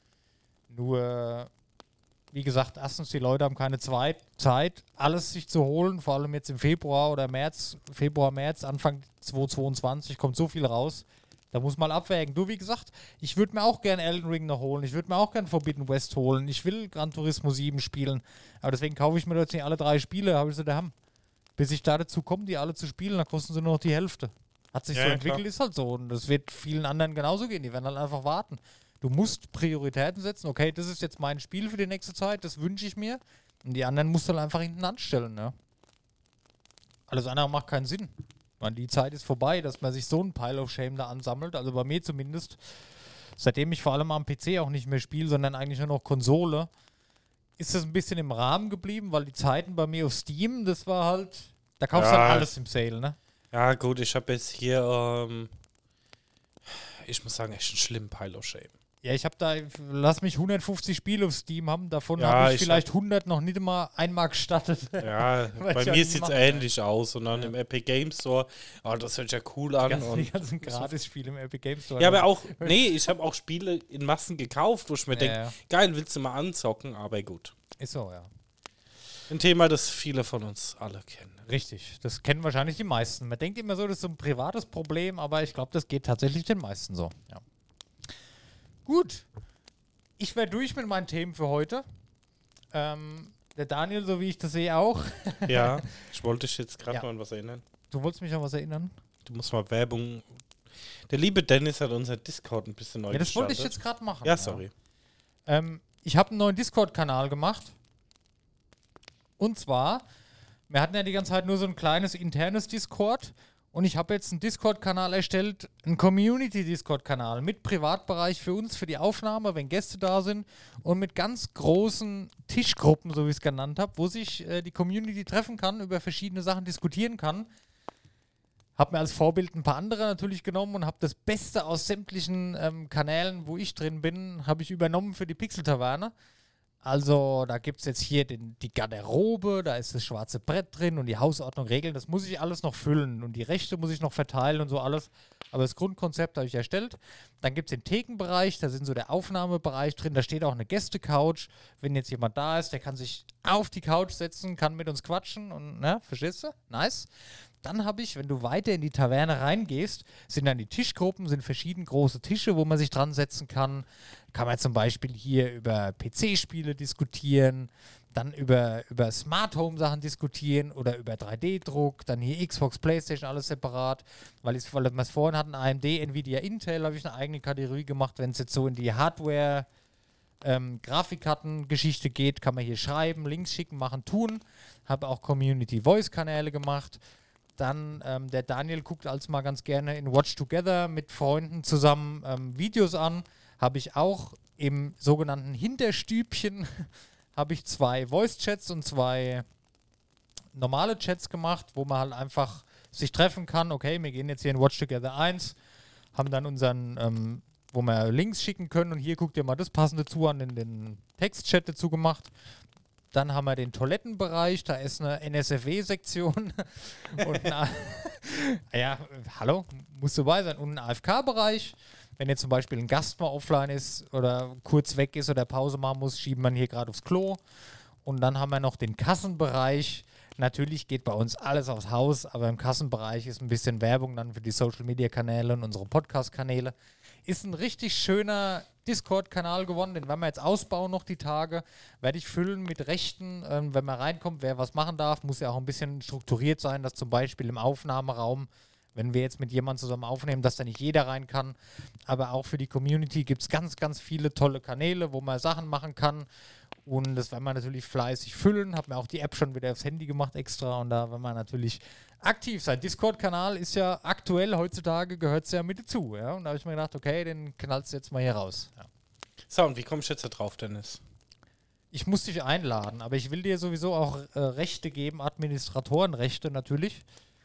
Nur, wie gesagt, erstens, die Leute haben keine Zwei- Zeit, alles sich zu holen, vor allem jetzt im Februar oder März, Februar, März, Anfang zweitausendzweiundzwanzig kommt so viel raus. Da muss man abwägen. Du, wie gesagt, ich würde mir auch gerne Elden Ring noch holen. Ich würde mir auch gerne Forbidden West holen. Ich will Gran Turismo sieben spielen. Aber deswegen kaufe ich mir jetzt nicht alle drei Spiele, habe ich sie daheim. Bis ich da dazu komme, die alle zu spielen, dann kosten sie nur noch die Hälfte. Hat sich Ja, so ja, entwickelt, klar. ist halt so. Und das wird vielen anderen genauso gehen. Die werden halt einfach warten. Du musst Prioritäten setzen. Okay, das ist jetzt mein Spiel für die nächste Zeit, das wünsche ich mir. Und die anderen musst du dann einfach hinten anstellen. Ne? Alles andere macht keinen Sinn. Ich meine, die Zeit ist vorbei, dass man sich so einen Pile of Shame da ansammelt. Also bei mir zumindest. Seitdem ich vor allem am P C auch nicht mehr spiele, sondern eigentlich nur noch Konsole, ist das ein bisschen im Rahmen geblieben, weil die Zeiten bei mir auf Steam, das war halt, da kaufst du Ja. halt alles im Sale, ne? Ja, gut, ich habe jetzt hier, ähm, ich muss sagen, echt einen schlimmen Pile of Shame. Ja, ich habe da, lass mich hundertfünfzig Spiele auf Steam haben, davon Ja, habe ich, ich vielleicht hundert noch nicht mal einmal gestattet. Ja, Weil bei ich ja mir nie sieht es mache. ähnlich aus und dann Ja. im Epic Games Store, oh, das hört ja cool Die an. ganzen, die Und ganzen Gratis-Spiele im Epic Games Store. ja, aber auch, nee, ich habe auch Spiele in Massen gekauft, wo ich mir Ja, denke, ja. geil, willst du mal anzocken, aber gut. Ist so, ja. Ein Thema, das viele von uns alle kennen. Richtig, das kennen wahrscheinlich die meisten. Man denkt immer so, das ist so ein privates Problem, aber ich glaube, das geht tatsächlich den meisten so. Ja. Gut, ich wäre durch mit meinen Themen für heute. Ähm, der Daniel, so wie ich das sehe, auch. Ja, ich wollte dich jetzt gerade Ja. mal an was erinnern. Du wolltest mich an was erinnern? Du musst mal Werbung. Der liebe Dennis hat unser Discord ein bisschen neu Ja, das wollte ich gestartet. jetzt gerade machen. Ja, sorry. Ähm, ich habe einen neuen Discord-Kanal gemacht. Und zwar, wir hatten ja die ganze Zeit nur so ein kleines internes Discord. Und ich habe jetzt einen Discord-Kanal erstellt, einen Community-Discord-Kanal mit Privatbereich für uns, für die Aufnahme, wenn Gäste da sind. Und mit ganz großen Tischgruppen, so wie ich es genannt habe, wo sich äh, die Community treffen kann, über verschiedene Sachen diskutieren kann. Habe mir als Vorbild ein paar andere natürlich genommen und habe das Beste aus sämtlichen ähm, Kanälen, wo ich drin bin, habe ich übernommen für die Pixel-Taverne. Also da gibt es jetzt hier den, die Garderobe, da ist das schwarze Brett drin und die Hausordnung, Regeln, das muss ich alles noch füllen und die Rechte muss ich noch verteilen und so alles. Aber das Grundkonzept habe ich erstellt. Dann gibt es den Thekenbereich, da sind so der Aufnahmebereich drin, da steht auch eine Gäste-Couch. Wenn jetzt jemand da ist, der kann sich auf die Couch setzen, kann mit uns quatschen und, ne, verstehst du? Nice. Dann habe ich, wenn du weiter in die Taverne reingehst, sind dann die Tischgruppen, sind verschieden große Tische, wo man sich dran setzen kann. Kann man zum Beispiel hier über P C-Spiele diskutieren, dann über, über Smart Home Sachen diskutieren oder über drei D Druck, dann hier Xbox, Playstation, alles separat. Weil, ich, weil wir es vorhin hatten, A M D, Nvidia, Intel, habe ich eine eigene Kategorie gemacht. Wenn es jetzt so in die Hardware, ähm, Grafikkarten-Geschichte geht, kann man hier schreiben, Links schicken, machen, tun. Habe auch Community-Voice-Kanäle gemacht. Dann ähm, der Daniel guckt als mal ganz gerne in Watch Together mit Freunden zusammen ähm, Videos an. Habe ich auch im sogenannten Hinterstübchen habe ich zwei Voice-Chats und zwei normale Chats gemacht, wo man halt einfach sich treffen kann. Okay, wir gehen jetzt hier in Watch Together eins, haben dann unseren ähm, wo wir Links schicken können und hier guckt ihr mal das passende zu an in den Textchat dazu gemacht. Dann haben wir den Toilettenbereich, da ist eine N S F W-Sektion und ein, ja, hallo, muss dabei sein. Und ein A F K-Bereich. Wenn jetzt zum Beispiel ein Gast mal offline ist oder kurz weg ist oder Pause machen muss, schieben wir ihn hier gerade aufs Klo. Und dann haben wir noch den Kassenbereich. Natürlich geht bei uns alles aufs Haus, aber im Kassenbereich ist ein bisschen Werbung dann für die Social-Media-Kanäle und unsere Podcast-Kanäle. Ist ein richtig schöner Discord-Kanal geworden, den werden wir jetzt ausbauen noch die Tage. Werde ich füllen mit Rechten, ähm, wenn man reinkommt, wer was machen darf. Muss ja auch ein bisschen strukturiert sein, dass zum Beispiel im Aufnahmeraum, wenn wir jetzt mit jemandem zusammen aufnehmen, dass da nicht jeder rein kann. Aber auch für die Community gibt es ganz, ganz viele tolle Kanäle, wo man Sachen machen kann. Und das werden wir natürlich fleißig füllen. Hab mir auch die App schon wieder aufs Handy gemacht extra. Und da werden wir natürlich aktiv sein. Discord-Kanal ist ja aktuell, heutzutage gehört es ja mit dazu. Ja? Und da habe ich mir gedacht, okay, den knallst du jetzt mal hier raus. Ja. So, und wie kommst du jetzt da drauf, Dennis? Ich muss dich einladen, aber ich will dir sowieso auch äh, Rechte geben, Administratorenrechte natürlich.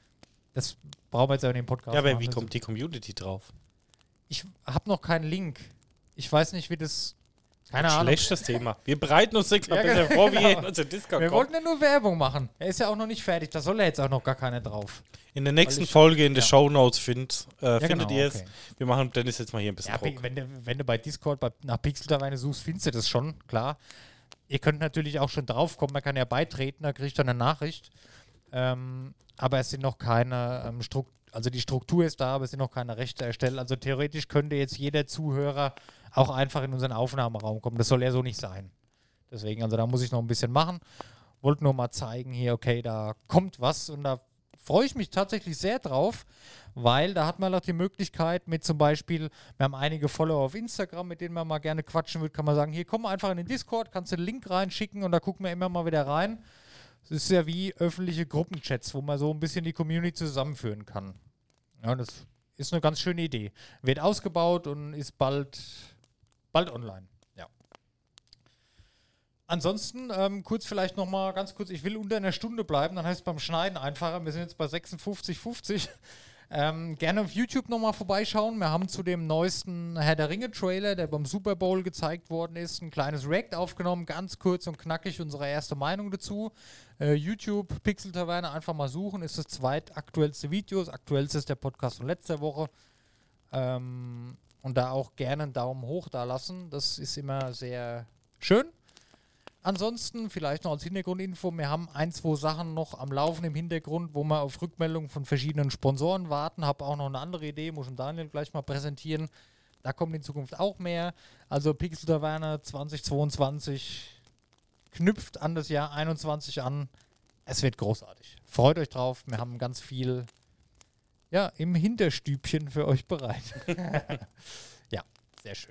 Das brauchen wir jetzt ja in dem Podcast. Ja, aber machen. wie kommt die Community drauf? Ich habe noch keinen Link. Ich weiß nicht, wie das... Keine Ahnung. Schlechtes Thema. Wir bereiten uns extra Ja, ein bisschen genau. vor, wie hier in unser Discord Wir kommt. wollten ja nur Werbung machen. Er ist ja auch noch nicht fertig. Da soll ja jetzt auch noch gar keiner drauf. In der nächsten ich- Folge in den ja. Shownotes find, äh, Ja, findet genau, ihr es. okay. Wir machen Dennis jetzt mal hier ein bisschen Ja, Druck. wenn du, wenn du bei Discord bei, nach Pixel-Taverne suchst, findest du das schon, klar. Ihr könnt natürlich auch schon draufkommen. Man kann ja beitreten, da kriegt dann eine Nachricht. Ähm, aber es sind noch keine ähm, Strukturen. Also die Struktur ist da, aber es sind noch keine Rechte erstellt. Also theoretisch könnte jetzt jeder Zuhörer auch einfach in unseren Aufnahmeraum kommen. Das soll ja so nicht sein. Deswegen, also da muss ich noch ein bisschen machen. Wollte nur mal zeigen hier, okay, da kommt was und da freue ich mich tatsächlich sehr drauf, weil da hat man auch die Möglichkeit mit zum Beispiel, wir haben einige Follower auf Instagram, mit denen man mal gerne quatschen will, kann man sagen, hier komm einfach in den Discord, kannst du den Link reinschicken und da gucken wir immer mal wieder rein. Es ist ja wie öffentliche Gruppenchats, wo man so ein bisschen die Community zusammenführen kann. Ja, das ist eine ganz schöne Idee. Wird ausgebaut und ist bald, bald online. Ja. Ansonsten, ähm, kurz vielleicht nochmal, ganz kurz, ich will unter einer Stunde bleiben, dann heißt es beim Schneiden einfacher. Wir sind jetzt bei sechsundfünfzig fünfzig. Ähm, gerne auf YouTube nochmal vorbeischauen. Wir haben zu dem neuesten Herr der Ringe-Trailer, der beim Super Bowl gezeigt worden ist, ein kleines React aufgenommen, ganz kurz und knackig unsere erste Meinung dazu. Äh, YouTube, Pixel-Taverne, einfach mal suchen, ist das zweitaktuellste Video. Das aktuellste ist der Podcast von letzter Woche. Ähm, und da auch gerne einen Daumen hoch da lassen. Das ist immer sehr schön. Ansonsten vielleicht noch als Hintergrundinfo, wir haben ein, zwei Sachen noch am Laufen im Hintergrund, wo wir auf Rückmeldungen von verschiedenen Sponsoren warten. Habe auch noch eine andere Idee, muss ich dem Daniel gleich mal präsentieren. Da kommt in Zukunft auch mehr. Also Pixel Taverne zwanzig zweiundzwanzig knüpft an das Jahr einundzwanzig an. Es wird großartig. Freut euch drauf. Wir haben ganz viel ja, im Hinterstübchen für euch bereit. Ja, sehr schön.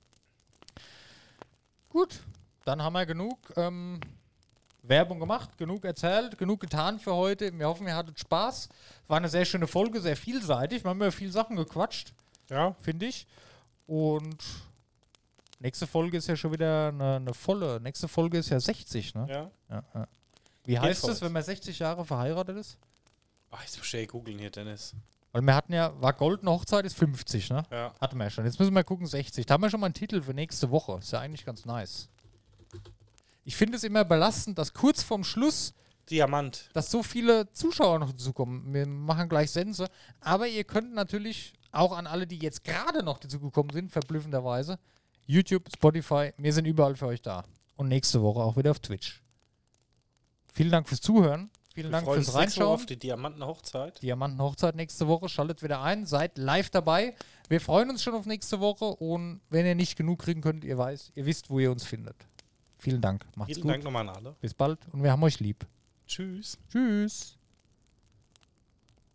Gut. Dann haben wir genug ähm, Werbung gemacht, genug erzählt, genug getan für heute. Wir hoffen, ihr hattet Spaß. War eine sehr schöne Folge, sehr vielseitig. Wir haben über viele Sachen gequatscht, Ja. finde ich. Und nächste Folge ist ja schon wieder eine, eine volle. Nächste Folge ist ja sechzig, ne? Ja. Ja, ja. Wie heißt voll. es, wenn man sechzig Jahre verheiratet ist? Ach, jetzt muss ich googeln hier, Dennis. Weil wir hatten ja, war goldene Hochzeit ist fünfzig, ne? Ja. Hatten wir ja schon. Jetzt müssen wir gucken, sechzig. Da haben wir schon mal einen Titel für nächste Woche. Ist ja eigentlich ganz nice. Ich finde es immer belastend, dass kurz vorm Schluss, Diamant. dass so viele Zuschauer noch dazukommen. Wir machen gleich Sense. Aber ihr könnt natürlich auch an alle, die jetzt gerade noch dazugekommen sind, verblüffenderweise, YouTube, Spotify, wir sind überall für euch da. Und nächste Woche auch wieder auf Twitch. Vielen Dank fürs Zuhören. Vielen Wir Dank freuen fürs uns nächste Woche Reinschauen. auf die Diamantenhochzeit. Diamantenhochzeit nächste Woche. Schaltet wieder ein. Seid live dabei. Wir freuen uns schon auf nächste Woche. Und wenn ihr nicht genug kriegen könnt, ihr, weiß, ihr wisst, wo ihr uns findet. Vielen Dank. Macht's Vielen gut. Dank nochmal an alle. Bis bald und wir haben euch lieb. Tschüss. Tschüss.